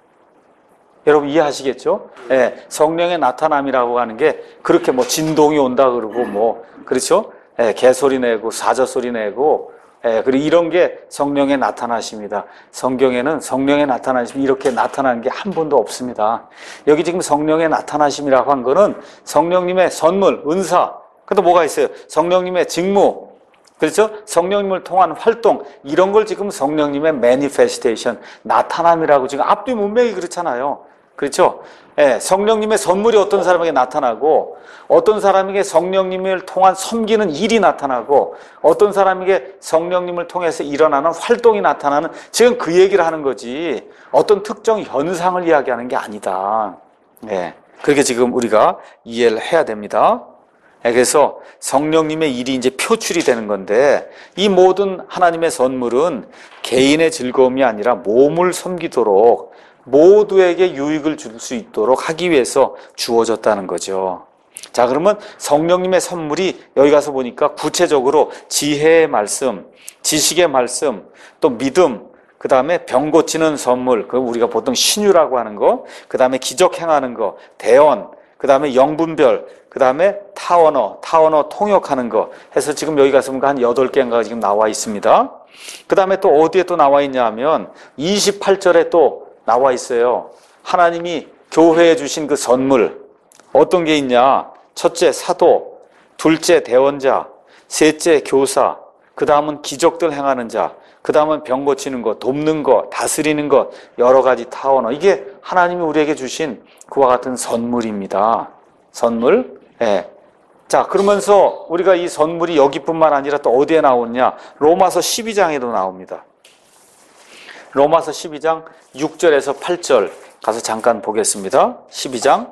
여러분 이해하시겠죠? 성령의 나타남이라고 하는 게 그렇게 뭐 진동이 온다 그러고 뭐 그렇죠? 개소리 내고 사자소리 내고 그리고 이런 게 성령의 나타나심이다. 성경에는 성령의 나타나심이 이렇게 나타나는 게 한 번도 없습니다. 여기 지금 성령의 나타나심이라고 한 거는 성령님의 선물, 은사, 근데 뭐가 있어요? 성령님의 직무, 그렇죠? 성령님을 통한 활동, 이런 걸 지금 성령님의 manifestation, 나타남이라고 지금 앞뒤 문맥이 그렇잖아요. 그렇죠? 성령님의 선물이 어떤 사람에게 나타나고, 어떤 사람에게 성령님을 통한 섬기는 일이 나타나고, 어떤 사람에게 성령님을 통해서 일어나는 활동이 나타나는, 지금 그 얘기를 하는 거지 어떤 특정 현상을 이야기하는 게 아니다. 그렇게 지금 우리가 이해를 해야 됩니다. 그래서 성령님의 일이 이제 표출이 되는 건데, 이 모든 하나님의 선물은 개인의 즐거움이 아니라 몸을 섬기도록 모두에게 유익을 줄 수 있도록 하기 위해서 주어졌다는 거죠. 자, 그러면 성령님의 선물이 여기 가서 보니까 구체적으로 지혜의 말씀, 지식의 말씀, 또 믿음, 그 다음에 병 고치는 선물, 그 우리가 보통 신유라고 하는 거, 그 다음에 기적 행하는 거, 대언, 그 다음에 영분별, 그 다음에 타언어 통역하는 거 해서 지금 여기 가서 보니까 한 8개인가 지금 나와 있습니다. 그 다음에 또 어디에 또 나와 있냐 하면 28절에 또 나와 있어요. 하나님이 교회에 주신 그 선물, 어떤 게 있냐? 첫째 사도, 둘째 대언자, 셋째 교사, 그 다음은 기적들 행하는 자, 그 다음은 병 고치는 것, 돕는 것, 다스리는 것, 여러 가지 타언어. 이게 하나님이 우리에게 주신 그와 같은 선물입니다. 선물. 자, 그러면서 우리가 이 선물이 여기뿐만 아니라 또 어디에 나오냐? 로마서 12장에도 나옵니다. 로마서 12장 6절에서 8절 가서 잠깐 보겠습니다. 12장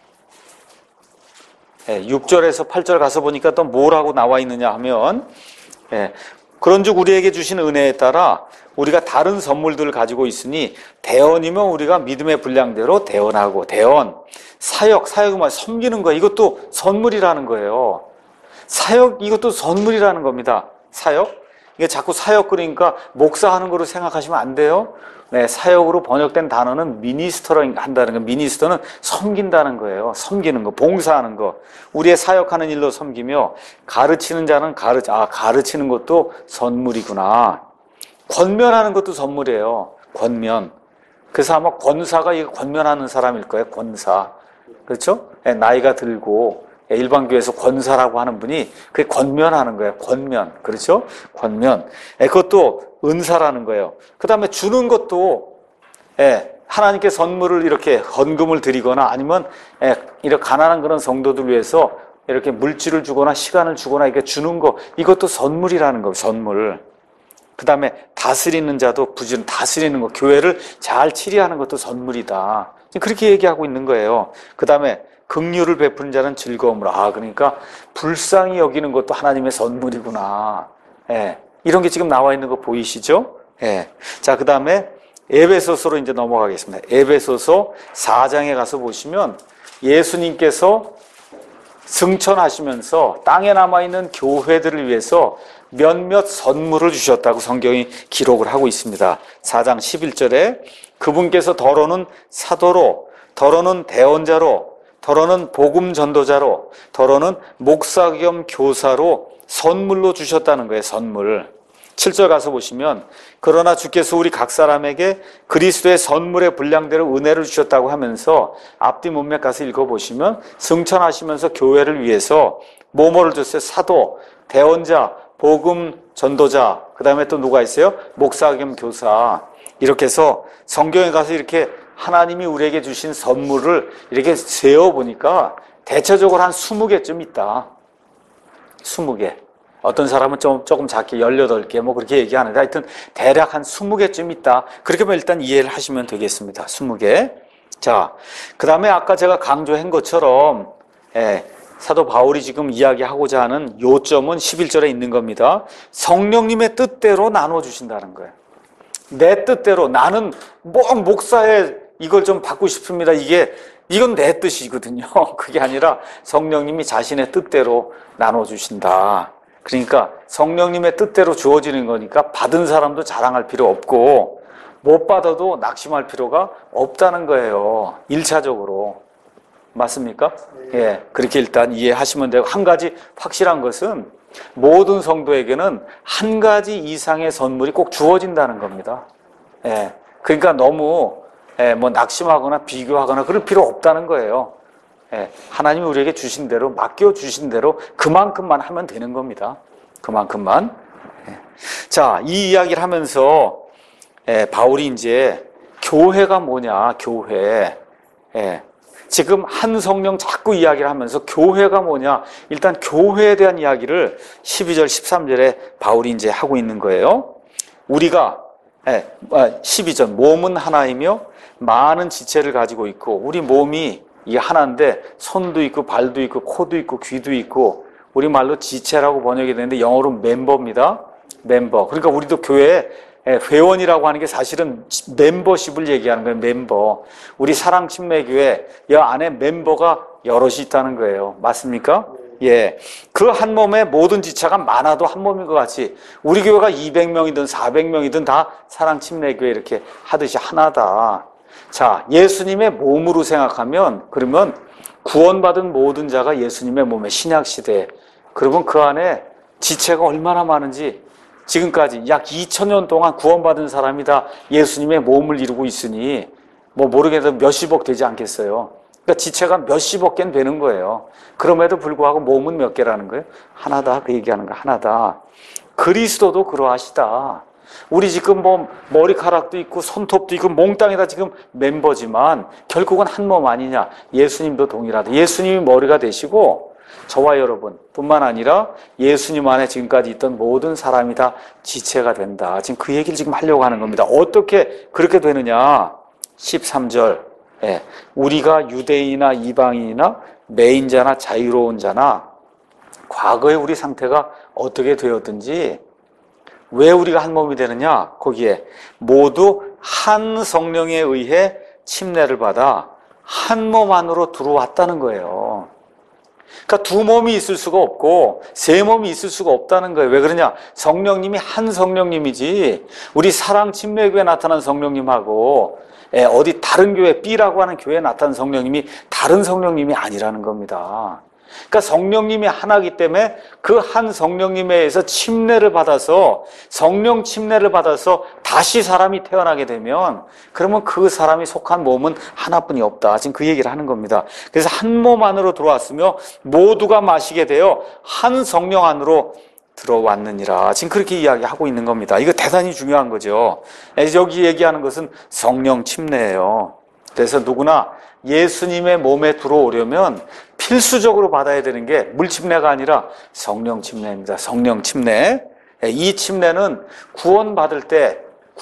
6절에서 8절 가서 보니까 또 뭐라고 나와 있느냐 하면, 그런즉 우리에게 주신 은혜에 따라 우리가 다른 선물들을 가지고 있으니, 대언이면 우리가 믿음의 분량대로 대언하고, 대언, 사역이 말 섬기는 거, 이것도 선물이라는 거예요. 사역, 이것도 선물이라는 겁니다. 사역. 이게 자꾸 사역 그러니까 목사하는 거로 생각하시면 안 돼요. 네, 사역으로 번역된 단어는 미니스터로 한다는 거. 미니스터는 섬긴다는 거예요. 섬기는 거, 봉사하는 거. 우리의 사역하는 일로 섬기며 가르치는 자는 가르치는 것도 선물이구나. 권면하는 것도 선물이에요. 권면. 그래서 아마 권사가 이거 권면하는 사람일 거예요. 권사. 그렇죠? 네, 나이가 들고 일반 교회에서 권사라고 하는 분이 그게 권면하는 거예요. 권면. 그렇죠? 권면. 그것도 은사라는 거예요. 그 다음에 주는 것도 하나님께 선물을 이렇게 헌금을 드리거나 아니면 이렇게 가난한 그런 성도들 위해서 이렇게 물질을 주거나 시간을 주거나 이렇게 주는 거, 이것도 선물이라는 거예요. 선물. 그 다음에 다스리는 자도 부지런 다스리는 거, 교회를 잘 치리하는 것도 선물이다. 그렇게 얘기하고 있는 거예요. 그 다음에 긍휼을 베푸는 자는 즐거움으로. 그러니까 불쌍히 여기는 것도 하나님의 선물이구나. 이런 게 지금 나와 있는 거 보이시죠? 자, 그 다음에 에베소서로 이제 넘어가겠습니다. 에베소서 4장에 가서 보시면 예수님께서 승천하시면서 땅에 남아있는 교회들을 위해서 몇몇 선물을 주셨다고 성경이 기록을 하고 있습니다. 4장 11절에 그분께서 더러는 사도로, 더러는 대언자로, 더러는 복음 전도자로, 더러는 목사 겸 교사로 선물로 주셨다는 거예요. 선물. 7절 가서 보시면 그러나 주께서 우리 각 사람에게 그리스도의 선물의 분량대로 은혜를 주셨다고 하면서 앞뒤 문맥 가서 읽어보시면 승천하시면서 교회를 위해서 뭐뭐를 줬어요? 사도, 대언자, 복음 전도자, 그 다음에 또 누가 있어요? 목사 겸 교사. 이렇게 해서 성경에 가서 이렇게 하나님이 우리에게 주신 선물을 이렇게 세어보니까 대체적으로 한 20개쯤 있다. 20개. 어떤 사람은 조금 작게 18개 뭐 그렇게 얘기하는데 하여튼 대략 한 20개쯤 있다. 그렇게 하면 일단 이해를 하시면 되겠습니다. 20개. 자, 그 다음에 아까 제가 강조한 것처럼 사도 바울이 지금 이야기하고자 하는 요점은 11절에 있는 겁니다. 성령님의 뜻대로 나눠주신다는 거예요. 내 뜻대로 나는 목사에 이걸 좀 받고 싶습니다. 이건 내 뜻이거든요. 그게 아니라 성령님이 자신의 뜻대로 나눠주신다. 그러니까 성령님의 뜻대로 주어지는 거니까 받은 사람도 자랑할 필요 없고 못 받아도 낙심할 필요가 없다는 거예요. 1차적으로. 맞습니까? 그렇게 일단 이해하시면 되고 한 가지 확실한 것은 모든 성도에게는 한 가지 이상의 선물이 꼭 주어진다는 겁니다. 그러니까 너무 뭐 낙심하거나 비교하거나 그럴 필요 없다는 거예요. 하나님이 우리에게 주신 대로 맡겨주신 대로 그만큼만 하면 되는 겁니다. 그만큼만. 자, 이 이야기를 하면서 바울이 이제 교회가 뭐냐, 교회. 지금 한 성령 자꾸 이야기를 하면서 교회가 뭐냐, 일단 교회에 대한 이야기를 12절, 13절에 바울이 이제 하고 있는 거예요. 우리가 12절 몸은 하나이며 많은 지체를 가지고 있고 우리 몸이 이게 하나인데 손도 있고 발도 있고 코도 있고 귀도 있고 우리말로 지체라고 번역이 되는데 영어로 멤버입니다. 멤버. 그러니까 우리도 교회에 회원이라고 하는 게 사실은 멤버십을 얘기하는 거예요. 멤버. 우리 사랑침례교회 이 안에 멤버가 여럿이 있다는 거예요. 맞습니까? 그 한 몸에 모든 지체가 많아도 한 몸인 것 같이 우리 교회가 200명이든 400명이든 다 사랑침례교회 이렇게 하듯이 하나다. 자, 예수님의 몸으로 생각하면 그러면 구원받은 모든 자가 예수님의 몸의 신약시대. 그러면 그 안에 지체가 얼마나 많은지 지금까지 약 2000년 동안 구원받은 사람이 다 예수님의 몸을 이루고 있으니 뭐 모르겠어도 몇십억 되지 않겠어요. 그러니까 지체가 몇십억 개는 되는 거예요. 그럼에도 불구하고 몸은 몇 개라는 거예요? 하나다. 그 얘기하는 거 하나다. 그리스도도 그러하시다. 우리 지금 뭐 머리카락도 있고 손톱도 있고 몽땅이 다 지금 멤버지만 결국은 한 몸 아니냐. 예수님도 동일하다. 예수님이 머리가 되시고 저와 여러분 뿐만 아니라 예수님 안에 지금까지 있던 모든 사람이 다 지체가 된다. 지금 그 얘기를 지금 하려고 하는 겁니다. 어떻게 그렇게 되느냐. 13절 우리가 유대인이나 이방인이나 매인자나 자유로운 자나 과거에 우리 상태가 어떻게 되었든지 왜 우리가 한 몸이 되느냐. 거기에 모두 한 성령에 의해 침례를 받아 한 몸 안으로 들어왔다는 거예요. 그러니까 두 몸이 있을 수가 없고 세 몸이 있을 수가 없다는 거예요. 왜 그러냐? 성령님이 한 성령님이지 우리 사랑침례교회에 나타난 성령님하고 어디 다른 교회 B라고 하는 교회에 나타난 성령님이 다른 성령님이 아니라는 겁니다. 그러니까 성령님이 하나이기 때문에 그 한 성령님에 의해서 침례를 받아서 성령 침례를 받아서 다시 사람이 태어나게 되면 그러면 그 사람이 속한 몸은 하나뿐이 없다. 지금 그 얘기를 하는 겁니다. 그래서 한 몸 안으로 들어왔으며 모두가 마시게 되어 한 성령 안으로 들어왔느니라. 지금 그렇게 이야기하고 있는 겁니다. 이거 대단히 중요한 거죠. 여기 얘기하는 것은 성령 침례예요. 그래서 누구나 예수님의 몸에 들어오려면 필수적으로 받아야 되는 게 물침례가 아니라 성령 침례입니다. 성령 침례. 이 침례는 구원받을 때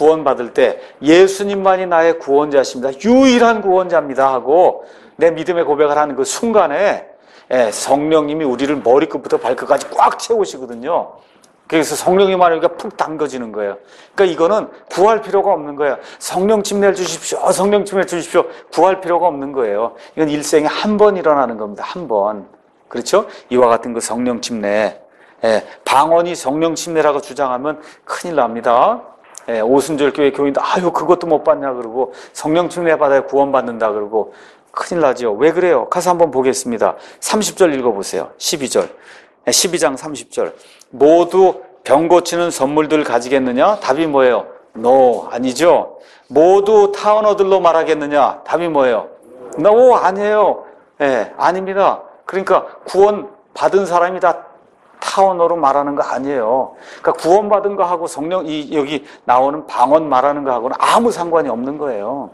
예수님만이 나의 구원자십니다. 유일한 구원자입니다 하고 내 믿음의 고백을 하는 그 순간에 성령님이 우리를 머리끝부터 발끝까지 꽉 채우시거든요. 그래서 성령이 말하니까 푹 담궈지는 거예요. 그러니까 이거는 구할 필요가 없는 거예요. 성령 침례를 주십시오. 성령 침례를 주십시오. 구할 필요가 없는 거예요. 이건 일생에 한 번 일어나는 겁니다. 한 번. 그렇죠? 이와 같은 그 성령 침례. 방언이 성령 침례라고 주장하면 큰일 납니다. 오순절 교회 교인들 아유 그것도 못 받냐 그러고 성령 침례 받아야 구원받는다 그러고 큰일 나죠. 왜 그래요? 가서 한번 보겠습니다. 30절 읽어보세요. 12절. 12장 30절. 모두 병 고치는 선물들 가지겠느냐? 답이 뭐예요? No, 아니죠. 모두 타언어들로 말하겠느냐? 답이 뭐예요? No, 아니에요. 아닙니다. 그러니까 구원 받은 사람이 다 타언어로 말하는 거 아니에요. 그러니까 구원받은 거하고 여기 나오는 방언 말하는 거하고는 아무 상관이 없는 거예요.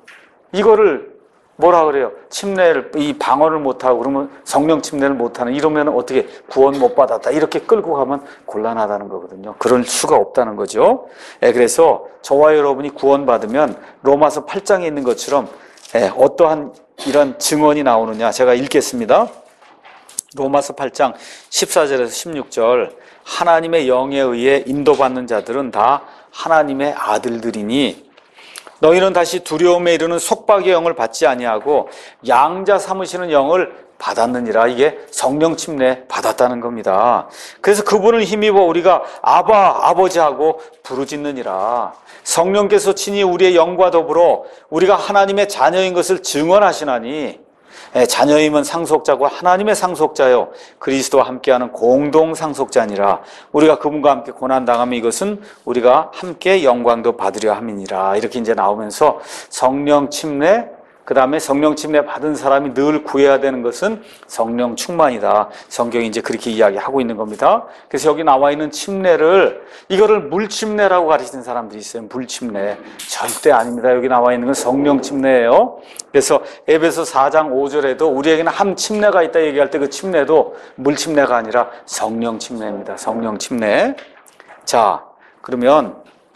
이거를 뭐라 그래요? 이 방언을 못하고 그러면 성령 침례를 못하는 이러면 어떻게 구원 못 받았다 이렇게 끌고 가면 곤란하다는 거거든요. 그럴 수가 없다는 거죠. 그래서 저와 여러분이 구원받으면 로마서 8장에 있는 것처럼 어떠한 이런 증언이 나오느냐 제가 읽겠습니다. 로마서 8장 14절에서 16절 하나님의 영에 의해 인도받는 자들은 다 하나님의 아들들이니 너희는 다시 두려움에 이르는 속박의 영을 받지 아니하고 양자 삼으시는 영을 받았느니라. 이게 성령 침례 받았다는 겁니다. 그래서 그분을 힘입어 우리가 아바 아버지하고 부르짖느니라. 성령께서 친히 우리의 영과 더불어 우리가 하나님의 자녀인 것을 증언하시나니 자녀임은 상속자고 하나님의 상속자요 그리스도와 함께하는 공동 상속자니라. 우리가 그분과 함께 고난당하면 이것은 우리가 함께 영광도 받으려 함이니라. 이렇게 이제 나오면서 성령 침례, 그 다음에 성령 침례 받은 사람이 늘 구해야 되는 것은 성령 충만이다. 성경이 이제 그렇게 이야기하고 있는 겁니다. 그래서 여기 나와 있는 침례를 이거를 물침례라고 가르치는 사람들이 있어요. 물침례. 절대 아닙니다. 여기 나와 있는 건 성령 침례예요. 그래서 에베소 4장 5절에도 우리에게는 한 침례가 있다 얘기할 때 그 침례도 물침례가 아니라 성령 침례입니다. 성령 침례. 자, 그러면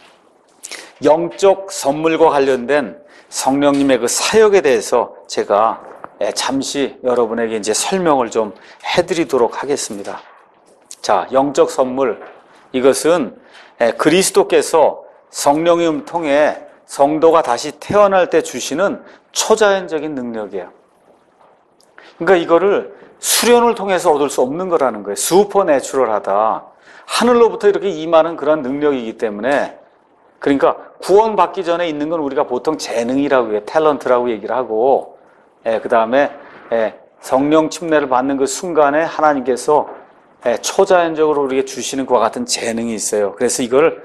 영적 선물과 관련된 성령님의 그 사역에 대해서 제가 잠시 여러분에게 이제 설명을 좀 해드리도록 하겠습니다. 자, 영적 선물. 이것은 그리스도께서 성령님을 통해 성도가 다시 태어날 때 주시는 초자연적인 능력이에요. 그러니까 이거를 수련을 통해서 얻을 수 없는 거라는 거예요. 슈퍼내추럴하다. 하늘로부터 이렇게 임하는 그런 능력이기 때문에 그러니까 구원받기 전에 있는 건 우리가 보통 재능이라고 해요. 탤런트라고 얘기를 하고 그 다음에 성령 침례를 받는 그 순간에 하나님께서 초자연적으로 우리에게 주시는 것과 같은 재능이 있어요. 그래서 이걸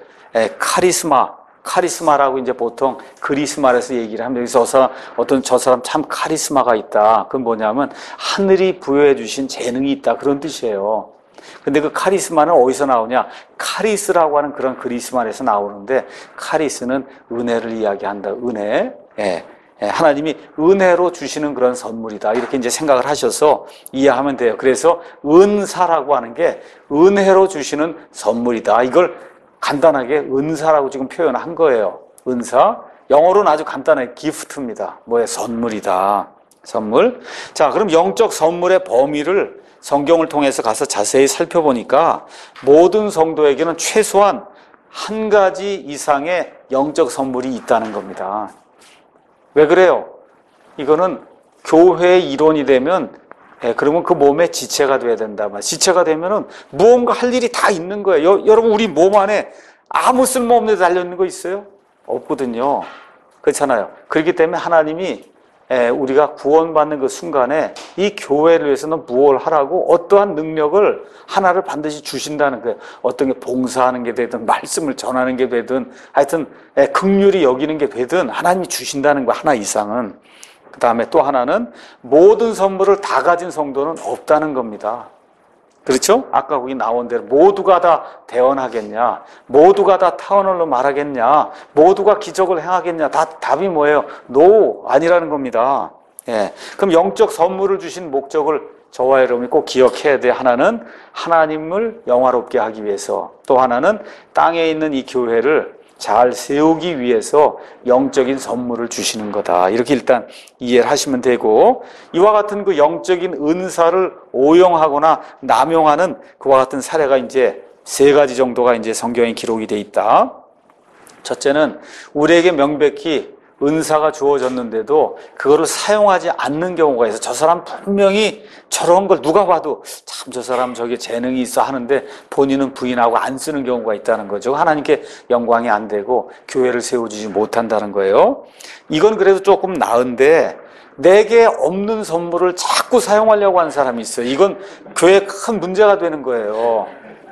카리스마라고 이제 보통 그리스말에서 얘기를 하면 여기서 저 사람 참 카리스마가 있다. 그건 뭐냐면 하늘이 부여해 주신 재능이 있다. 그런 뜻이에요. 근데 그 카리스마는 어디서 나오냐? 카리스라고 하는 그런 그리스말에서 나오는데 카리스는 은혜를 이야기한다. 은혜. 하나님이 은혜로 주시는 그런 선물이다. 이렇게 이제 생각을 하셔서 이해하면 돼요. 그래서 은사라고 하는 게 은혜로 주시는 선물이다. 이걸 간단하게 은사라고 지금 표현한 거예요. 은사. 영어로는 아주 간단하게 기프트입니다. 선물이다. 선물. 자, 그럼 영적 선물의 범위를 성경을 통해서 가서 자세히 살펴보니까 모든 성도에게는 최소한 한 가지 이상의 영적 선물이 있다는 겁니다. 왜 그래요? 이거는 교회의 이론이 되면 예, 그러면 그 몸의 지체가 돼야 된다. 지체가 되면은 무언가 할 일이 다 있는 거예요. 여러분, 우리 몸 안에 아무 쓸모없는 데 달려있는 거 있어요? 없거든요. 그렇잖아요. 그렇기 때문에 하나님이 우리가 구원받는 그 순간에 이 교회를 위해서는 무엇을 하라고 어떠한 능력을 하나를 반드시 주신다는 거예요. 어떤 게 봉사하는 게 되든 말씀을 전하는 게 되든 하여튼 긍휼히 여기는 게 되든 하나님이 주신다는 거 하나 이상은. 그 다음에 또 하나는 모든 선물을 다 가진 성도는 없다는 겁니다. 그렇죠? 아까 거기 나온 대로 모두가 다 대언하겠냐? 모두가 다 타언으로 말하겠냐? 모두가 기적을 행하겠냐? 다 답이 뭐예요? No, 아니라는 겁니다. 예. 그럼 영적 선물을 주신 목적을 저와 여러분이 꼭 기억해야 돼. 하나는 하나님을 영화롭게 하기 위해서, 또 하나는 땅에 있는 이 교회를 잘 세우기 위해서 영적인 선물을 주시는 거다. 이렇게 일단 이해를 하시면 되고, 이와 같은 그 영적인 은사를 오용하거나 남용하는 그와 같은 사례가 이제 세 가지 정도가 이제 성경에 기록이 돼 있다. 첫째는 우리에게 명백히 은사가 주어졌는데도 그거를 사용하지 않는 경우가 있어. 저 사람 분명히 저런 걸 누가 봐도 참 저 사람 저게 재능이 있어 하는데 본인은 부인하고 안 쓰는 경우가 있다는 거죠. 하나님께 영광이 안 되고 교회를 세워주지 못한다는 거예요. 이건 그래도 조금 나은데 내게 없는 선물을 자꾸 사용하려고 하는 사람이 있어요. 이건 교회에 큰 문제가 되는 거예요.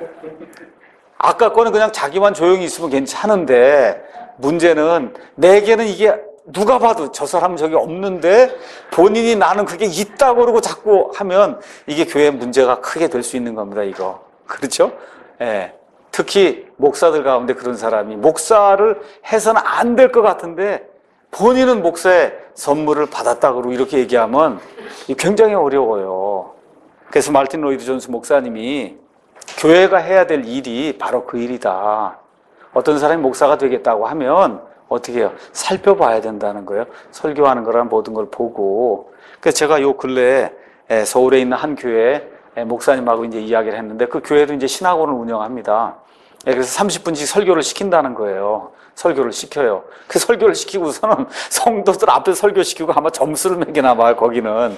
아까 거는 그냥 자기만 조용히 있으면 괜찮은데 문제는 내게는 이게 누가 봐도 저 사람은 저게 없는데 본인이 나는 그게 있다고 그러고 자꾸 하면 이게 교회 문제가 크게 될 수 있는 겁니다. 이거 그렇죠? 예. 특히 목사들 가운데 그런 사람이 목사를 해서는 안 될 것 같은데 본인은 목사의 선물을 받았다고 그러고 이렇게 얘기하면 굉장히 어려워요. 그래서 마르틴 로이드 존스 목사님이 교회가 해야 될 일이 바로 그 일이다. 어떤 사람이 목사가 되겠다고 하면 어떻게 해요? 살펴봐야 된다는 거예요. 설교하는 거랑 모든 걸 보고. 그래서 제가 요 근래에 서울에 있는 한 교회 목사님하고 이제 이야기를 했는데 그 교회도 이제 신학원을 운영합니다. 그래서 30분씩 설교를 시킨다는 거예요. 설교를 시켜요. 그 설교를 시키고서는 성도들 앞에 설교시키고 아마 점수를 매기나 봐요, 거기는.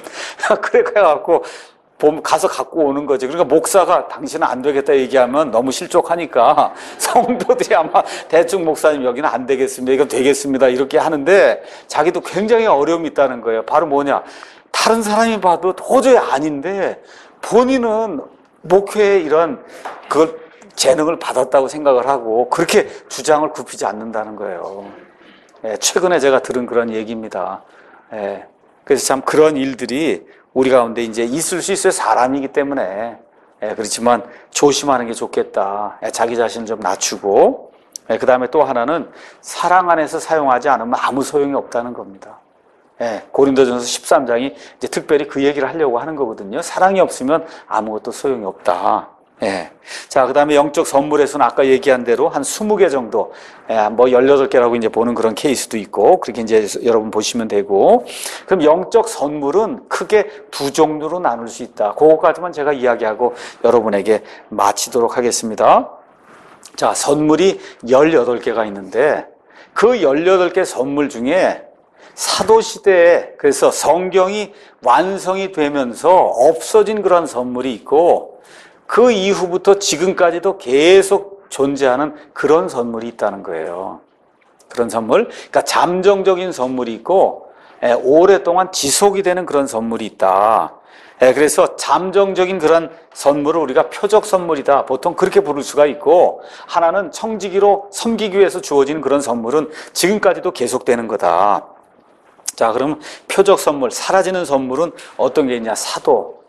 그래갖고 가서 갖고 오는 거지. 그러니까 목사가 당신은 안 되겠다 얘기하면 너무 실족하니까 성도들이 아마 대충 목사님 여기는 안 되겠습니다. 이거 되겠습니다. 이렇게 하는데 자기도 굉장히 어려움이 있다는 거예요. 바로 뭐냐. 다른 사람이 봐도 도저히 아닌데 본인은 목회에 이런 그걸 재능을 받았다고 생각을 하고 그렇게 주장을 굽히지 않는다는 거예요. 최근에 제가 들은 그런 얘기입니다. 그래서 참 그런 일들이 우리 가운데 이제 있을 수 있어요. 사람이기 때문에. 그렇지만 조심하는 게 좋겠다. 자기 자신을 좀 낮추고. 그 다음에 또 하나는 사랑 안에서 사용하지 않으면 아무 소용이 없다는 겁니다. 고린도전서 13장이 이제 특별히 그 얘기를 하려고 하는 거거든요. 사랑이 없으면 아무것도 소용이 없다. 자, 그 다음에 영적 선물에서는 아까 얘기한 대로 한 20개 정도, 뭐 18개라고 이제 보는 그런 케이스도 있고, 그렇게 이제 여러분 보시면 되고, 그럼 영적 선물은 크게 두 종류로 나눌 수 있다. 그것까지만 제가 이야기하고 여러분에게 마치도록 하겠습니다. 자, 선물이 18개가 있는데, 그 18개 선물 중에 사도시대에 그래서 성경이 완성이 되면서 없어진 그런 선물이 있고, 그 이후부터 지금까지도 계속 존재하는 그런 선물이 있다는 거예요. 그런 선물. 그러니까 잠정적인 선물이 있고 오랫동안 지속이 되는 그런 선물이 있다. 그래서 잠정적인 그런 선물을 우리가 표적 선물이다. 보통 그렇게 부를 수가 있고 하나는 청지기로 섬기기 위해서 주어진 그런 선물은 지금까지도 계속되는 거다. 자, 그럼 표적 선물, 사라지는 선물은 어떤 게 있냐? 사도.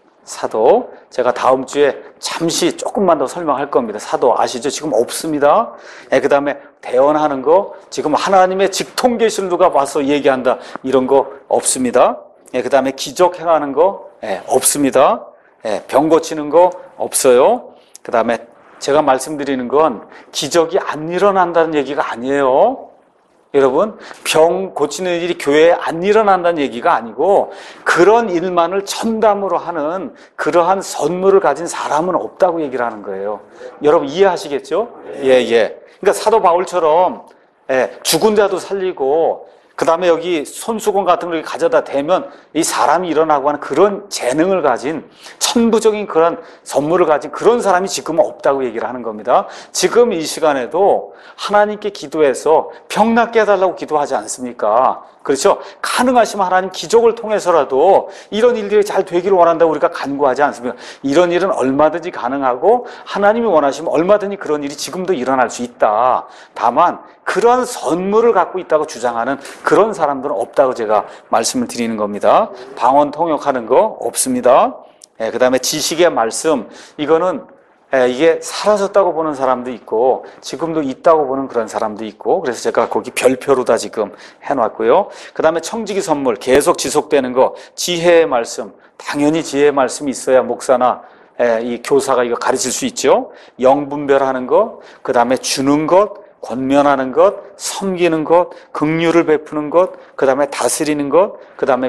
제가 다음 주에 잠시 조금만 더 설명할 겁니다. 사도 아시죠? 지금 없습니다. 그 다음에 대언하는 거 지금 하나님의 직통 계시를 누가 봐서 얘기한다 이런 거 없습니다. 그 다음에 기적 행하는 거 없습니다. 병 고치는 거 없어요. 그 다음에 제가 말씀드리는 건 기적이 안 일어난다는 얘기가 아니에요. 여러분, 병 고치는 일이 교회에 안 일어난다는 얘기가 아니고 그런 일만을 전담으로 하는 그러한 선물을 가진 사람은 없다고 얘기를 하는 거예요. 여러분 이해하시겠죠? 예. 그러니까 사도 바울처럼 죽은 자도 살리고 그 다음에 여기 손수건 같은 걸 가져다 대면 이 사람이 일어나고 하는 그런 재능을 가진 천부적인 그런 선물을 가진 그런 사람이 지금은 없다고 얘기를 하는 겁니다. 지금 이 시간에도 하나님께 기도해서 병 낫게 해달라고 기도하지 않습니까? 그렇죠? 가능하시면 하나님 기적을 통해서라도 이런 일들이 잘 되기를 원한다고 우리가 간구하지 않습니까? 이런 일은 얼마든지 가능하고 하나님이 원하시면 얼마든지 그런 일이 지금도 일어날 수 있다. 다만 그런 선물을 갖고 있다고 주장하는 그런 사람들은 없다고 제가 말씀을 드리는 겁니다. 방언 통역하는 거 없습니다. 그 다음에 지식의 말씀, 이거는 이게 사라졌다고 보는 사람도 있고 지금도 있다고 보는 그런 사람도 있고, 그래서 제가 거기 별표로 다 지금 해놨고요. 그 다음에 청지기 선물, 계속 지속되는 거, 지혜의 말씀, 당연히 지혜의 말씀이 있어야 목사나 이 교사가 이거 가르칠 수 있죠. 영분별하는 것, 그 다음에 주는 것, 권면하는 것, 섬기는 것, 긍휼을 베푸는 것, 그 다음에 다스리는 것, 그 다음에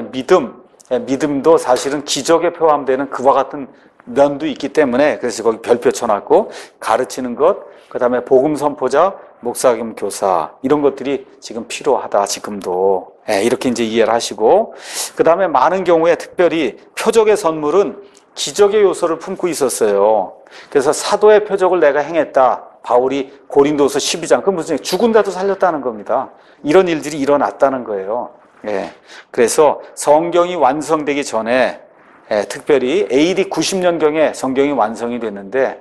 믿음도 사실은 기적에 포함되는 그와 같은 면도 있기 때문에 그래서 거기 별표 쳐놨고, 가르치는 것, 그 다음에 복음 선포자, 목사 겸 교사, 이런 것들이 지금 필요하다. 지금도 이렇게 이제 이해를 하시고, 그 다음에 많은 경우에 특별히 표적의 선물은 기적의 요소를 품고 있었어요. 그래서 사도의 표적을 내가 행했다. 바울이 고린도서 12장, 그 무슨 죽은 자도 살렸다는 겁니다. 이런 일들이 일어났다는 거예요. 그래서 성경이 완성되기 전에 특별히 AD 90년경에 성경이 완성이 됐는데,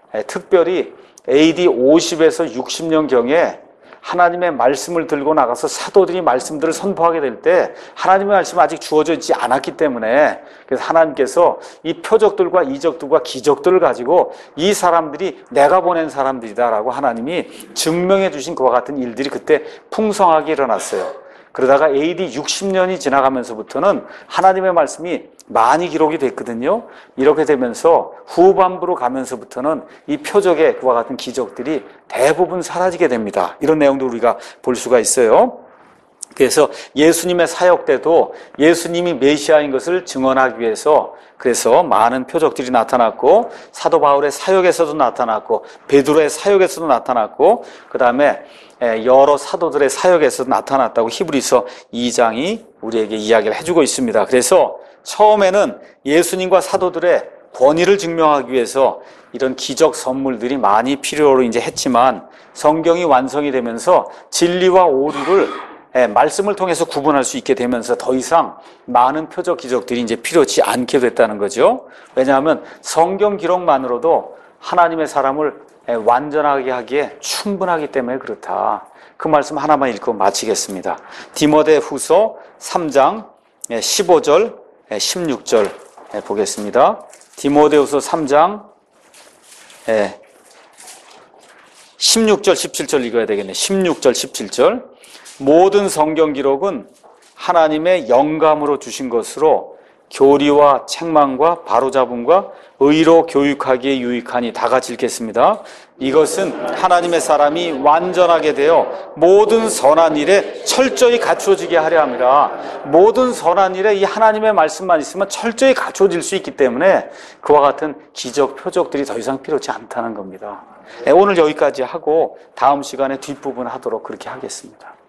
특별히 AD 50에서 60년경에 하나님의 말씀을 들고 나가서 사도들이 말씀들을 선포하게 될 때 하나님의 말씀이 아직 주어져 있지 않았기 때문에, 그래서 하나님께서 이 표적들과 이적들과 기적들을 가지고 이 사람들이 내가 보낸 사람들이다라고 하나님이 증명해 주신 그와 같은 일들이 그때 풍성하게 일어났어요. 그러다가 AD 60년이 지나가면서부터는 하나님의 말씀이 많이 기록이 됐거든요. 이렇게 되면서 후반부로 가면서부터는 이 표적의 그와 같은 기적들이 대부분 사라지게 됩니다. 이런 내용도 우리가 볼 수가 있어요. 그래서 예수님의 사역 때도 예수님이 메시아인 것을 증언하기 위해서 그래서 많은 표적들이 나타났고, 사도 바울의 사역에서도 나타났고, 베드로의 사역에서도 나타났고, 그 다음에 여러 사도들의 사역에서도 나타났다고 히브리서 2장이 우리에게 이야기를 해주고 있습니다. 그래서 처음에는 예수님과 사도들의 권위를 증명하기 위해서 이런 기적 선물들이 많이 필요로 이제 했지만, 성경이 완성이 되면서 진리와 오류를 말씀을 통해서 구분할 수 있게 되면서 더 이상 많은 표적 기적들이 이제 필요치 않게 됐다는 거죠. 왜냐하면 성경 기록만으로도 하나님의 사람을 완전하게 하기에 충분하기 때문에 그렇다. 그 말씀 하나만 읽고 마치겠습니다. 디모데후서 3장 15절 16절 보겠습니다. 디모데후서 3장 16절 17절 읽어야 되겠네. 16절 17절. 모든 성경 기록은 하나님의 영감으로 주신 것으로 교리와 책망과 바로잡음과 의로 교육하기에 유익하니, 다 같이 읽겠습니다. 이것은 하나님의 사람이 완전하게 되어 모든 선한 일에 철저히 갖추어지게 하려 함이라. 모든 선한 일에 이 하나님의 말씀만 있으면 철저히 갖추어질 수 있기 때문에 그와 같은 기적, 표적들이 더 이상 필요치 않다는 겁니다. 오늘 여기까지 하고 다음 시간에 뒷부분 하도록 그렇게 하겠습니다.